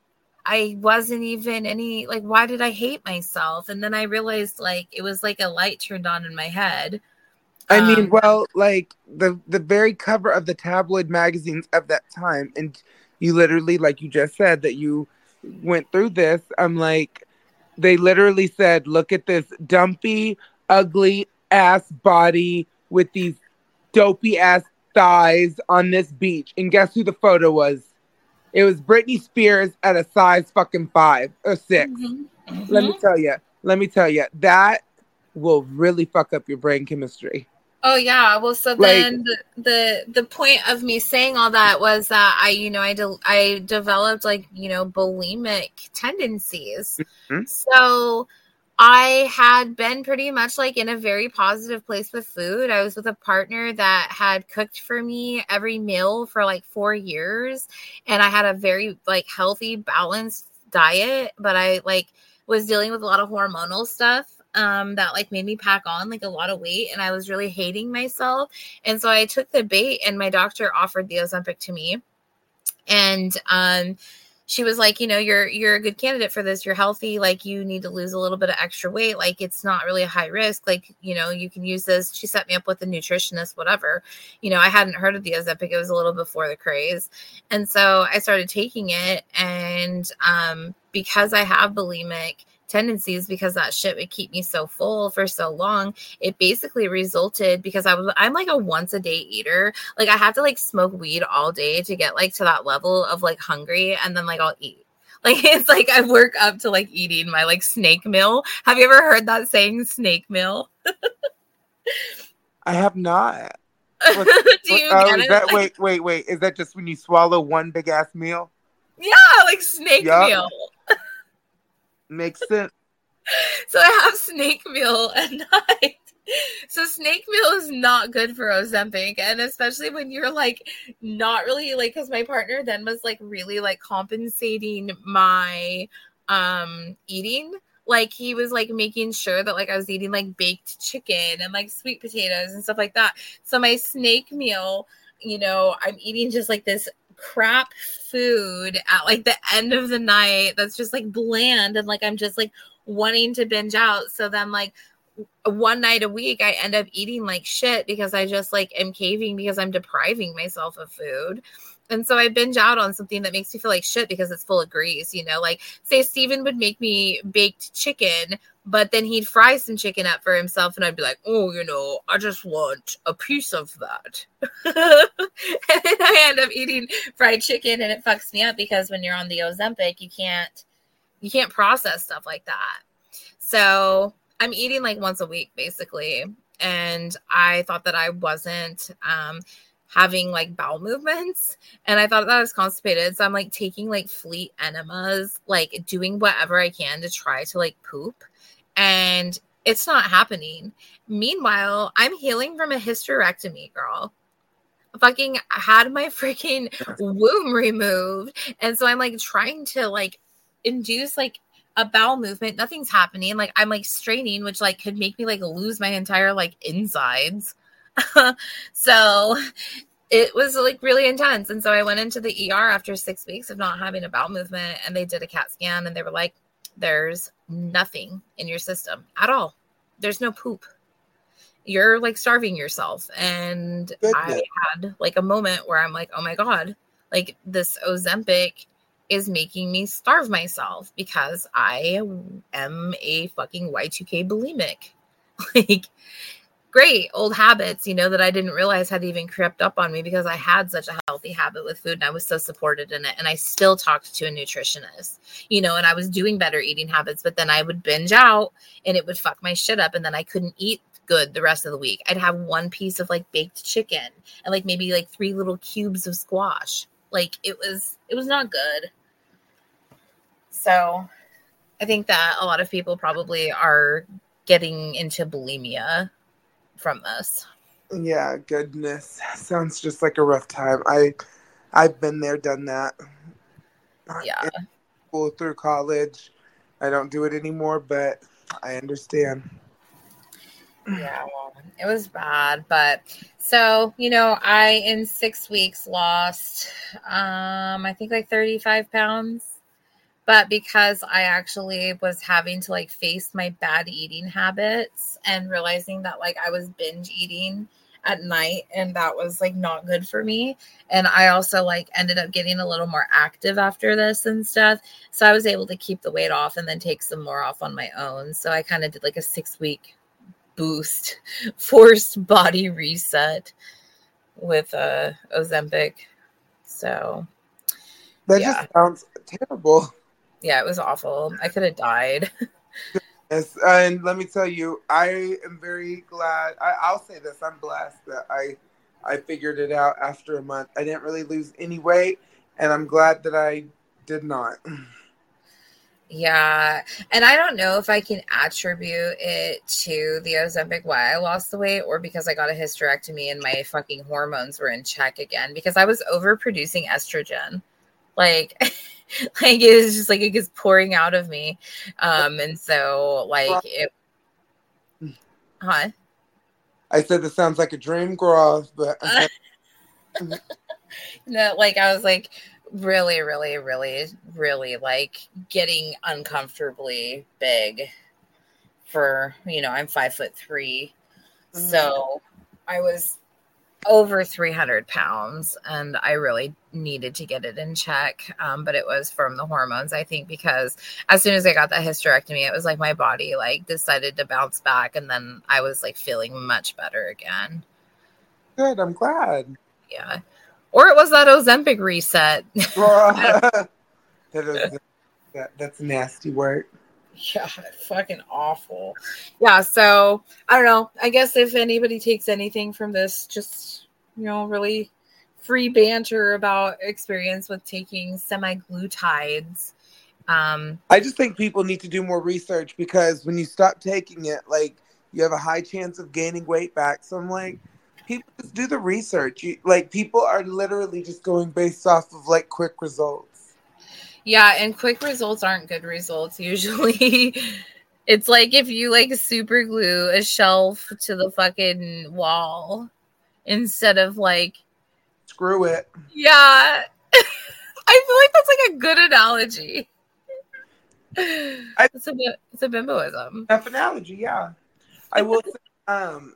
I wasn't even any, like, why did I hate myself? And then I realized, like, it was like a light turned on in my head. I mean, Um, well, like the the very cover of the tabloid magazines of that time, and you literally, like you just said, that you went through this. I'm like, they literally said, "Look at this dumpy, ugly ass body with these dopey ass thighs on this beach." And guess who the photo was? It was Britney Spears at a size fucking five or six. mm-hmm, mm-hmm. Let me tell you. Let me tell you. That will really fuck up your brain chemistry. Oh yeah. Well, so Like, then the, the the point of me saying all that was that I, you know, I de- I developed like, you know, bulimic tendencies. mhm. So I had been pretty much like in a very positive place with food. I was with a partner that had cooked for me every meal for like four years. And I had a very like healthy, balanced diet, but I like was dealing with a lot of hormonal stuff um, that like made me pack on like a lot of weight, and I was really hating myself. And so I took the bait, and my doctor offered the Ozempic to me. And um, she was like, you know, you're you're a good candidate for this. You're healthy. Like, you need to lose a little bit of extra weight. Like, it's not really a high risk. Like, you know, you can use this. She set me up with a nutritionist, whatever. You know, I hadn't heard of the Ozempic. It was a little before the craze. And so I started taking it. And um, because I have bulimic tendencies, because that shit would keep me so full for so long, it basically resulted, because I was I'm like a once a day eater. Like, I have to like smoke weed all day to get like to that level of like hungry, and then like I'll eat. Like, it's like I work up to like eating my like snake meal. Have you ever heard that saying, snake meal? I have not. What, Do you what, oh, get is it? that, Like, wait, wait, wait. Is that just when you swallow one big ass meal? yeah, like snake Yup. meal. Makes sense. So I have snake meal at night. So snake meal is not good for Ozempic, and especially when you're like not really like, because my partner then was like really like compensating my um eating. Like, he was like making sure that like I was eating like baked chicken and like sweet potatoes and stuff like that. So my snake meal, you know, I'm eating just like this crap food at like the end of the night that's just like bland, and like I'm just like wanting to binge out. So then like one night a week I end up eating like shit because I just like am caving because I'm depriving myself of food. And so I binge out on something that makes me feel like shit because it's full of grease, you know, like say Steven would make me baked chicken, but then he'd fry some chicken up for himself, and I'd be like, oh, you know, I just want a piece of that. And then I end up eating fried chicken, and it fucks me up because when you're on the Ozempic, you can't, you can't process stuff like that. So I'm eating like once a week basically. And I thought that I wasn't, um, having like bowel movements, and I thought that I was constipated. So I'm like taking like fleet enemas, like doing whatever I can to try to like poop, and it's not happening. Meanwhile, I'm healing from a hysterectomy, girl. Fucking had my freaking womb removed, and so I'm like trying to like induce like a bowel movement. Nothing's happening. Like, I'm like straining, which like could make me like lose my entire like insides. So it was like really intense. And so I went into the E R after six weeks of not having a bowel movement, and they did a CAT scan, and they were like, there's nothing in your system at all. There's no poop. You're like starving yourself. And Goodness. I had like a moment where I'm like, oh my God, like this Ozempic is making me starve myself because I am a fucking Y two K bulimic. Like, great old habits, you know, that I didn't realize had even crept up on me because I had such a healthy habit with food, and I was so supported in it. And I still talked to a nutritionist, you know, and I was doing better eating habits, but then I would binge out and it would fuck my shit up. And then I couldn't eat good the rest of the week. I'd have one piece of like baked chicken and like maybe like three little cubes of squash. Like, it was, it was not good. So I think that a lot of people probably are getting into bulimia from this. Yeah, goodness. Sounds just like a rough time. I, I've been there, done that. Yeah. In school, through college. I don't do it anymore, but I understand. Yeah, well, it was bad. But so, you know, I, in six weeks, lost, um, I think like thirty-five pounds. But because I actually was having to like face my bad eating habits and realizing that like I was binge eating at night, and that was like not good for me. And I also like ended up getting a little more active after this and stuff. So I was able to keep the weight off and then take some more off on my own. So I kind of did like a six week boost, forced body reset with uh, Ozempic. So That yeah. just sounds terrible. Yeah, it was awful. I could have died. Yes, and let me tell you, I am very glad. I, I'll say this: I'm blessed that I, I figured it out after a month. I didn't really lose any weight, and I'm glad that I did not. Yeah, and I don't know if I can attribute it to the Ozempic why I lost the weight, or because I got a hysterectomy and my fucking hormones were in check again, because I was overproducing estrogen. Like, like it was just like it was pouring out of me. Um, and so like it, Huh? I said this sounds like a dream, girl, but Uh, no, like I was like really, really, really, really like getting uncomfortably big for, you know, I'm five foot three. mm-hmm. So I was over three hundred pounds and I really needed to get it in check. Um, but it was from the hormones, I think, because as soon as I got that hysterectomy, it was like my body like decided to bounce back. And then I was like feeling much better again. Good. I'm glad. Yeah. Or it was that Ozempic reset. that is, that, that's nasty work. Yeah, fucking awful. Yeah, so I don't know. I guess if anybody takes anything from this, just, you know, really free banter about experience with taking semaglutides. Um, I just think people need to do more research because when you stop taking it, like, you have a high chance of gaining weight back. So I'm like, people just do the research. You, like, people are literally just going based off of like quick results. Yeah, and quick results aren't good results usually. It's like if you like super glue a shelf to the fucking wall instead of like Screw it. Yeah. I feel like that's like a good analogy. I, it's a it's a bimboism. F analogy, yeah. I will say, um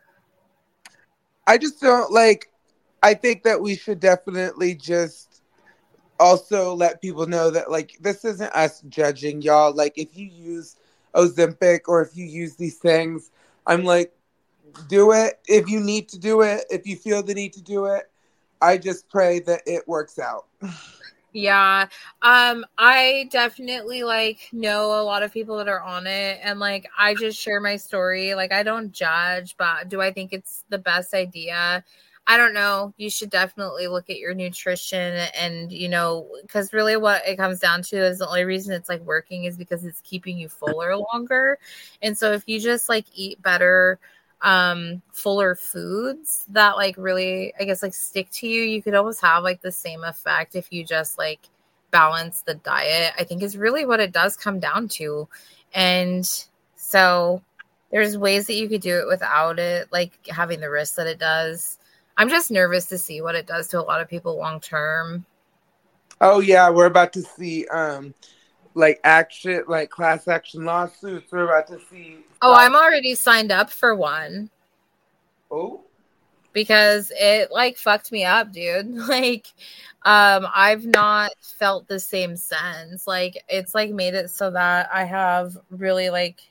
I just don't like I think that we should definitely just also let people know that like this isn't us judging y'all. Like if you use Ozempic or if you use these things, I'm like, do it if you need to do it, if you feel the need to do it. I just pray that it works out. Yeah. Um, I definitely like know a lot of people that are on it and like I just share my story. Like I don't judge, but do I think it's the best idea? I don't know. You should definitely look at your nutrition and, you know, because really what it comes down to is the only reason it's like working is because it's keeping you fuller longer. And so if you just like eat better, um, fuller foods that like really, I guess, like stick to you, you could almost have like the same effect if you just like balance the diet, I think is really what it does come down to. And so there's ways that you could do it without it, like having the risk that it does. I'm just nervous to see what it does to a lot of people long term. Oh yeah, we're about to see um like action, like class action lawsuits. We're about to see. Oh, I'm already signed up for one. Oh, because it like fucked me up, dude. Like, um, I've not felt the same sense. Like, it's like made it so that I have really like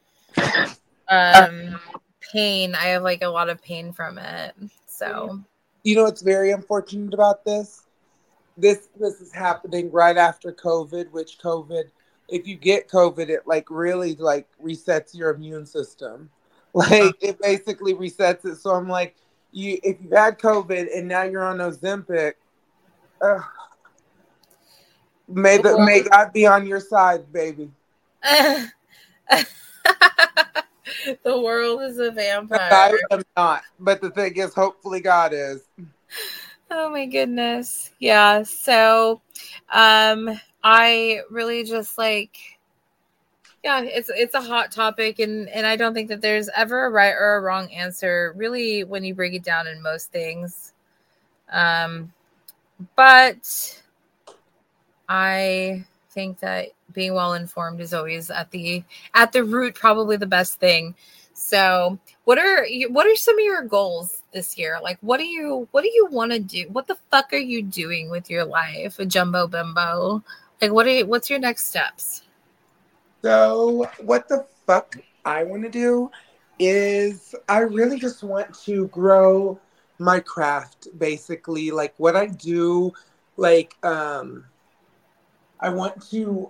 um pain. I have like a lot of pain from it. So, you know what's very unfortunate about this? This this is happening right after COVID, which COVID, if you get COVID, it like really like resets your immune system. Like it basically resets it. So I'm like, you if you've had COVID and now you're on Ozempic, uh, may the may God be on your side, baby. The world is a vampire. I am not, but the thing is, hopefully God is. Oh my goodness. Yeah. So um I really just like yeah, it's it's a hot topic and and I don't think that there's ever a right or a wrong answer really when you break it down in most things. Um but I think that being well informed is always at the at the root probably the best thing. So, what are what are some of your goals this year? Like, what do you what do you want to do? What the fuck are you doing with your life, a jumbo bimbo? Like, what are you, what's your next steps? So, what the fuck I want to do is I really just want to grow my craft. Basically, like what I do, like um, I want to.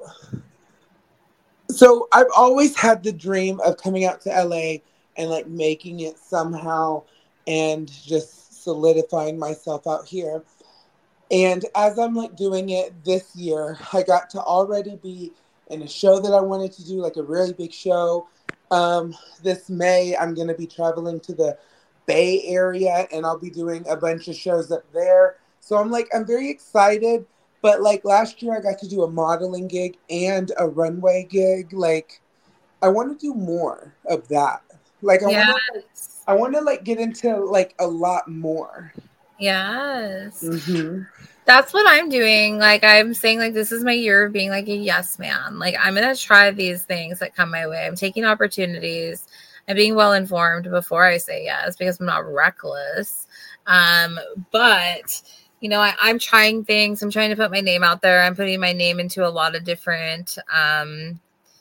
So I've always had the dream of coming out to L A and like making it somehow and just solidifying myself out here. And as I'm like doing it this year, I got to already be in a show that I wanted to do, like a really big show. Um, this May, I'm going to be traveling to the Bay Area and I'll be doing a bunch of shows up there. So I'm like, I'm very excited. But like last year, I got to do a modeling gig and a runway gig. Like, I want to do more of that. Like I Yes. want to, I want to like get into like a lot more. Yes. Mm-hmm. That's what I'm doing. Like I'm saying, like this is my year of being like a yes man. Like I'm gonna try these things that come my way. I'm taking opportunities. I'm being well informed before I say yes because I'm not reckless. Um, but you know, I, I'm trying things. I'm trying to put my name out there. I'm putting my name into a lot of different, um,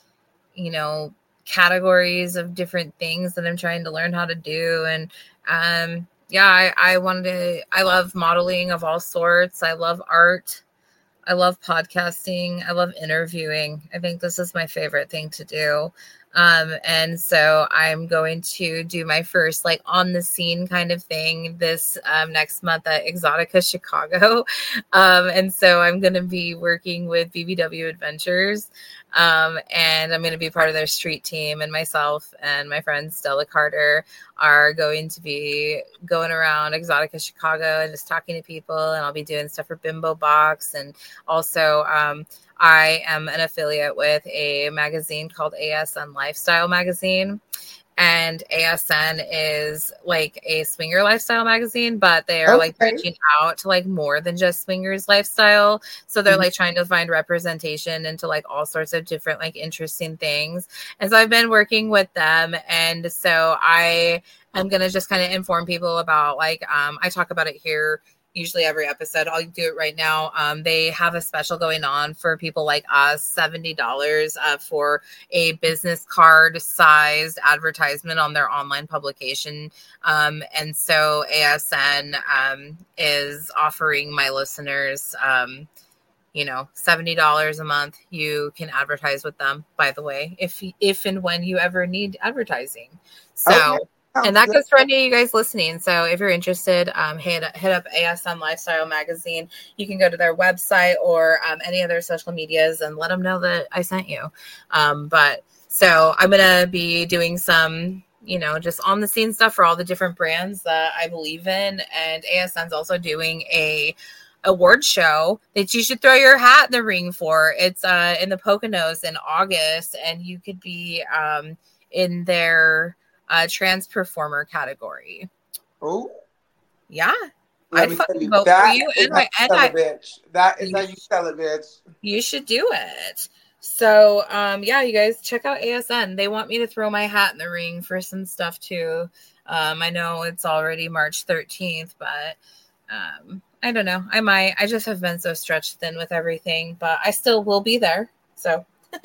you know, categories of different things that I'm trying to learn how to do. And um, yeah, I, I wanted to, I love modeling of all sorts. I love art. I love podcasting. I love interviewing. I think this is my favorite thing to do. Um, and so I'm going to do my first like on the scene kind of thing this um, next month at Exotica Chicago. Um, and so I'm going to be working with B B W Adventures. Um, and I'm going to be part of their street team, and myself and my friend Stella Carter are going to be going around Exotica Chicago and just talking to people. And I'll be doing stuff for Bimbo Box. And also, um, I am an affiliate with a magazine called A S N Lifestyle Magazine. And A S N is like a swinger lifestyle magazine, but they are Okay. like branching out to like more than just swingers lifestyle. So they're Mhm. like trying to find representation into like all sorts of different like interesting things. And so I've been working with them. And so I am going to just kind of inform people about like, um, I talk about it here usually every episode. I'll do it right now. Um, they have a special going on for people like us, seventy dollars uh, for a business card sized advertisement on their online publication. Um, and so A S N um, is offering my listeners, um, you know, seventy dollars a month. You can advertise with them, by the way, if, if and when you ever need advertising. So, Okay. Sounds and that good. goes for any of you guys listening. So if you're interested, um, hit, hit up A S M Lifestyle Magazine. You can go to their website or um, any of their social medias and let them know that I sent you. Um, but so I'm going to be doing some, you know, just on the scene stuff for all the different brands that I believe in. And A S N's also doing a award show that you should throw your hat in the ring for. It's uh, in the Poconos in August, and you could be um, in their uh, trans performer category. Oh, Yeah. let I'd me tell fucking you, vote for that you. is And how I, you and sell I, it, bitch. That is you, how you sell it, bitch. you should do it. So, um, yeah, you guys check out A S N. They want me to throw my hat in the ring for some stuff too. Um, I know it's already March thirteenth, but um, I don't know. I might. I just have been so stretched thin with everything, but I still will be there. So,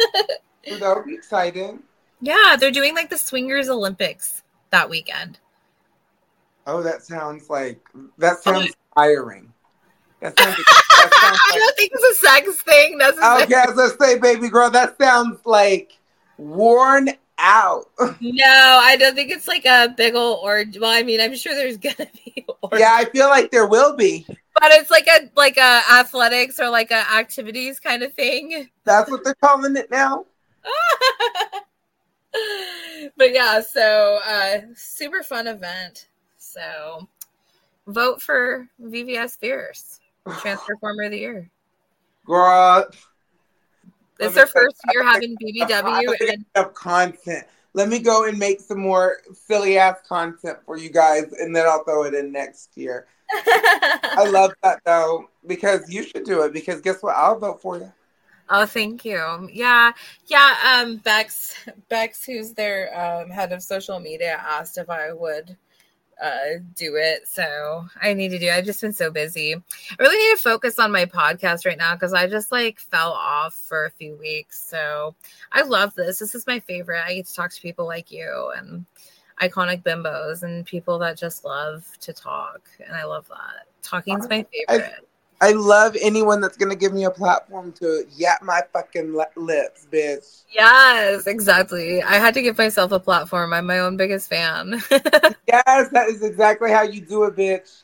Ooh, that would be exciting. yeah, they're doing like the Swingers Olympics that weekend. Oh, that sounds like that sounds tiring. That sounds. That sounds I like, don't think it's a sex thing necessarily. okay, as I say, baby girl, that sounds like worn out. No, I don't think it's like a big old or. Well, I mean, I'm sure there's gonna be. Orgy. Yeah, I feel like there will be. But it's like a like a athletics or like a activities kind of thing. That's what they're calling it now. But yeah, so uh, super fun event. So vote for V V S Fierce, Trans Performer of the Year. Girl, It's their first year having B B W. And enough content. Let me go and make some more silly ass content for you guys, and then I'll throw it in next year. I love that though, because you should do it. Because guess what? I'll vote for you. Oh, thank you. Yeah, yeah. Um, Bex, Bex, who's their um, head of social media, asked if I would uh, do it. So I need to do it. I've just been so busy. I really need to focus on my podcast right now because I just like fell off for a few weeks. So I love this. This is my favorite. I get to talk to people like you and iconic bimbos and people that just love to talk. And I love that. Talking's my favorite. I, I love anyone that's going to give me a platform to yap my fucking lips, bitch. Yes, exactly. I had to give myself a platform. I'm my own biggest fan. Yes, that is exactly how you do it, bitch.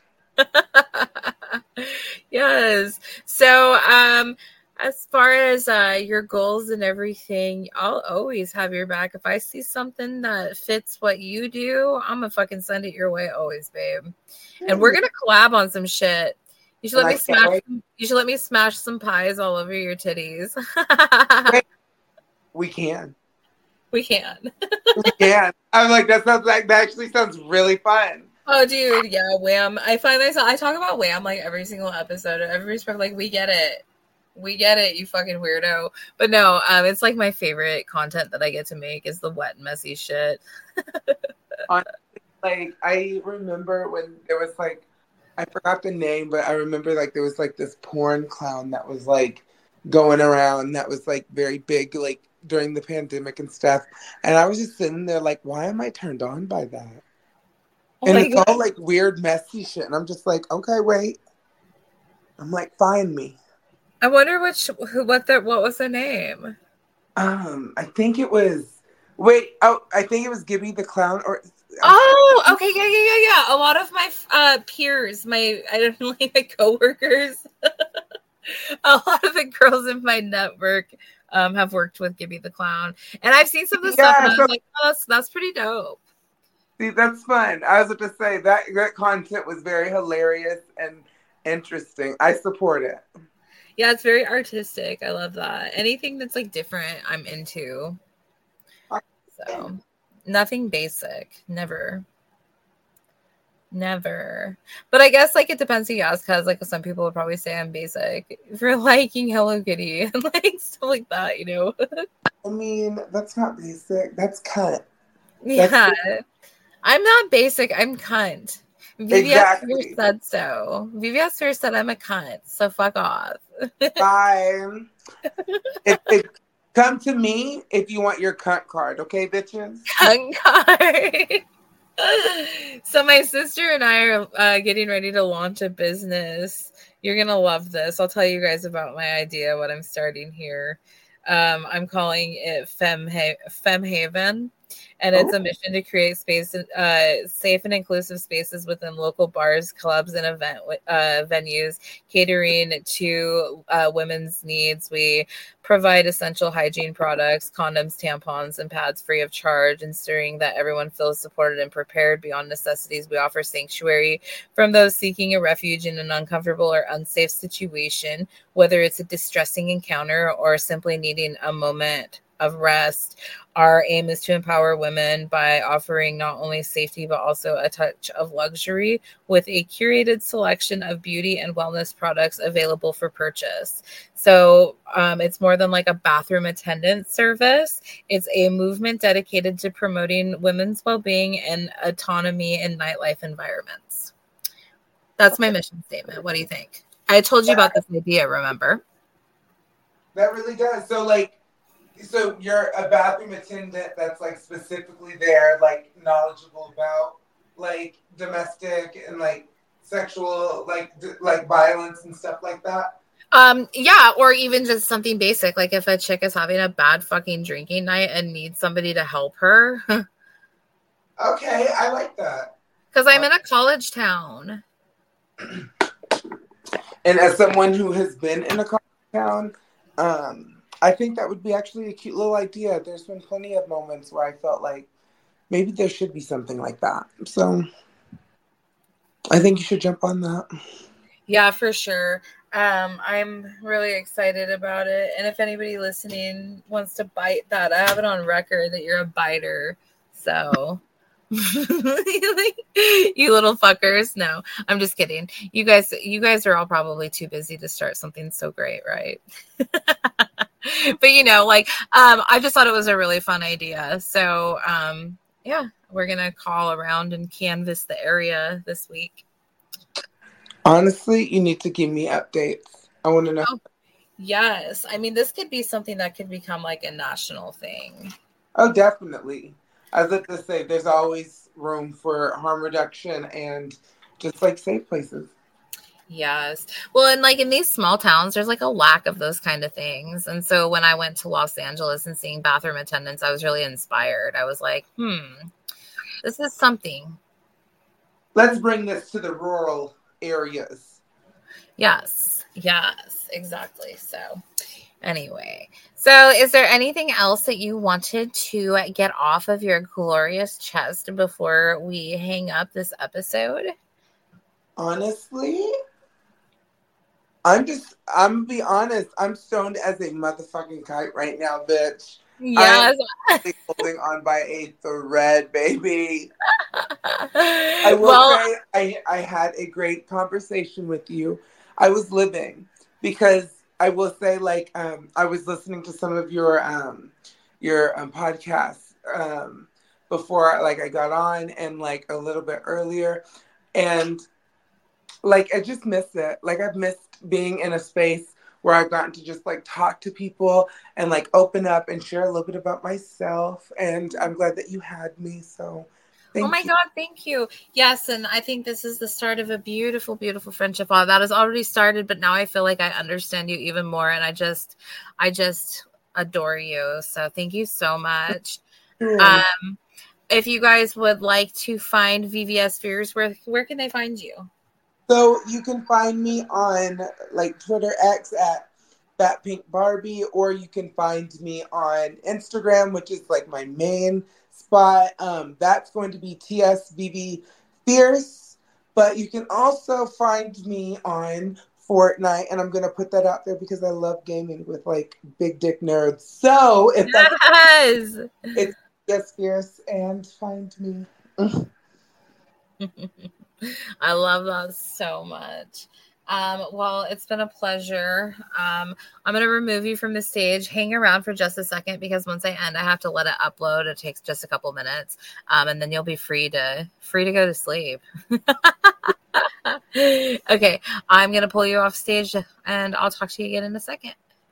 Yes. So, um, as far as uh, your goals and everything, I'll always have your back. If I see something that fits what you do, I'm gonna fucking send it your way always, babe. And we're gonna collab on some shit. You should let And me I smash. can't Some, you should let me smash some pies all over your titties. wait. We can. We can. We can. I'm like, that sounds like, that actually sounds really fun. Oh, dude, yeah, Wham. I find myself, I talk about Wham like every single episode. Everybody's probably like, we get it. We get it, you fucking weirdo. But no, um, it's like my favorite content that I get to make is the wet and messy shit. Honestly, like, I remember when there was like, I forgot the name, but I remember like there was like this porn clown that was like going around that was like very big, like during the pandemic and stuff. And I was just sitting there like, why am I turned on by that? Oh and my it's God. all like weird, messy shit. And I'm just like, okay, wait. I'm like, find me. I wonder which, who, what the, what was the name? Um, I think it was, wait, oh, I think it was Gibby the Clown or. Oh, okay, yeah, yeah, yeah, yeah. A lot of my uh, peers, my, I don't know, like my coworkers, a lot of the girls in my network um, have worked with Gibby the Clown. And I've seen some of the Yeah, stuff and I was so- like, oh, that's, that's pretty dope. See, that's fun. I was about to say that that content was very hilarious and interesting. I support it. Yeah, it's very artistic. I love that. Anything that's like different, I'm into. So nothing basic. Never. Never. But I guess like it depends who you ask, because like some people would probably say I'm basic for liking Hello Kitty and like stuff like that, you know. I mean, that's not basic. That's cunt. Yeah. That's- I'm not basic, I'm cunt. V V S Exactly. said so. V V S said I'm a cunt, so fuck off. Bye. If, if, come to me if you want your cunt card, okay, bitches? Cunt card. So my sister and I are uh, getting ready to launch a business. You're gonna love this. I'll tell you guys about my idea, what I'm starting here. Um, I'm calling it Fem Fem Haven, and it's a mission to create space, uh, safe and inclusive spaces within local bars, clubs, and event uh, venues, catering to uh, women's needs. We provide essential hygiene products, condoms, tampons, and pads free of charge, ensuring that everyone feels supported and prepared. Beyond necessities, we offer sanctuary from those seeking a refuge in an uncomfortable or unsafe situation, whether it's a distressing encounter or simply needing a moment of rest. Our aim is to empower women by offering not only safety, but also a touch of luxury with a curated selection of beauty and wellness products available for purchase. So um, it's more than like a bathroom attendant service. It's a movement dedicated to promoting women's well-being and autonomy in nightlife environments. That's my mission statement. What do you think? I told you about this idea, remember? That really does. So, like, so you're a bathroom attendant that's like specifically there, like knowledgeable about like domestic and like sexual, like d- like violence and stuff like that. Um, yeah, or even just something basic, like if a chick is having a bad fucking drinking night and needs somebody to help her. Okay, I like that. Because I'm in a college town. And as someone who has been in a college town, um, I think that would be actually a cute little idea. There's been plenty of moments where I felt like maybe there should be something like that. So I think you should jump on that. Yeah, for sure. Um, I'm really excited about it. And if anybody listening wants to bite that, I have it on record that you're a biter. So you little fuckers. No, I'm just kidding. You guys, you guys are all probably too busy to start something so great, right? But you know, like, um, I just thought it was a really fun idea. So, um, yeah, we're going to call around and canvass the area this week. Honestly, you need to give me updates. I want to know. Oh, yes. I mean, this could be something that could become like a national thing. Oh, definitely. As I just say, there's always room for harm reduction and just like safe places. Yes. Well, and like in these small towns, there's like a lack of those kind of things. And so when I went to Los Angeles and seeing bathroom attendants, I was really inspired. I was like, hmm, this is something. Let's bring this to the rural areas. Yes. Yes, exactly. So anyway, so is there anything else that you wanted to get off of your glorious chest before we hang up this episode? Honestly, I'm just, I'm gonna be honest, I'm stoned as a motherfucking kite right now, bitch. Yes. I am holding on by a thread, baby. I will Well, say I, I had a great conversation with you. I was living because I will say like um, I was listening to some of your um, your um, podcasts um, before like I got on and like a little bit earlier, and like I just miss it. Like I've missed being in a space where I've gotten to just like talk to people and like open up and share a little bit about myself. And I'm glad that you had me. So oh my thank you. God, thank you. Yes, and I think this is the start of a beautiful, beautiful friendship. Uh, that has already started, but now I feel like I understand you even more, and I just, I just adore you. So thank you so much. Sure. Um, if you guys would like to find V V S Fears, where where can they find you? So you can find me on like Twitter X at Fat Pink Barbie, or you can find me on Instagram, which is like my main spot. Um, that's going to be T S B B Fierce. But you can also find me on Fortnite, and I'm gonna put that out there because I love gaming with like big dick nerds. So if that's Yes. it's T S Fierce and find me. I love that so much. Um, well, it's been a pleasure. Um, I'm going to remove you from the stage. Hang around for just a second because once I end, I have to let it upload. It takes just a couple minutes, um, and then you'll be free to free to go to sleep. Okay, I'm going to pull you off stage, and I'll talk to you again in a second.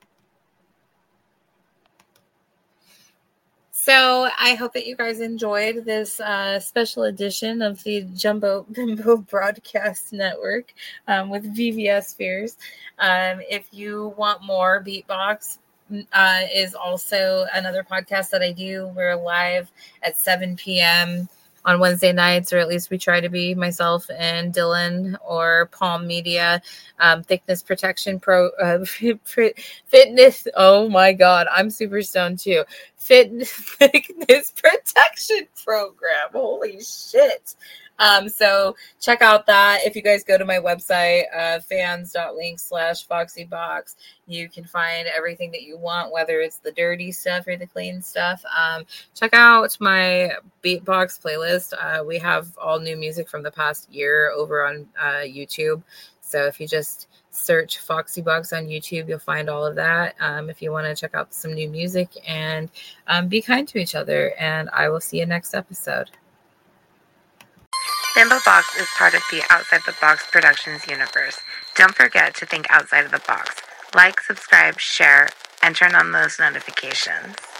So I hope that you guys enjoyed this uh, special edition of the Jumbo Bimbo Broadcast Network um, with V V S Fears. Um, if you want more, Beatbox uh, is also another podcast that I do. We're live at seven p.m. on Wednesday nights, or at least we try to be, myself and Dylan or Palm Media. Um, thickness protection pro uh, fitness. Oh my God, I'm super stoned too. Fitness thickness protection program. Holy shit. Um, so check out that. If you guys go to my website, uh, fans.link slash foxybox, you can find everything that you want, whether it's the dirty stuff or the clean stuff. Um, check out my Beatbox playlist. Uh, we have all new music from the past year over on uh, YouTube. So if you just search Foxy Box on YouTube, you'll find all of that. Um, if you want to check out some new music, and um, be kind to each other. And I will see you next episode. Bimbo Box is part of the Outside the Box Productions universe. Don't forget to think outside of the box. Like, subscribe, share, and turn on those notifications.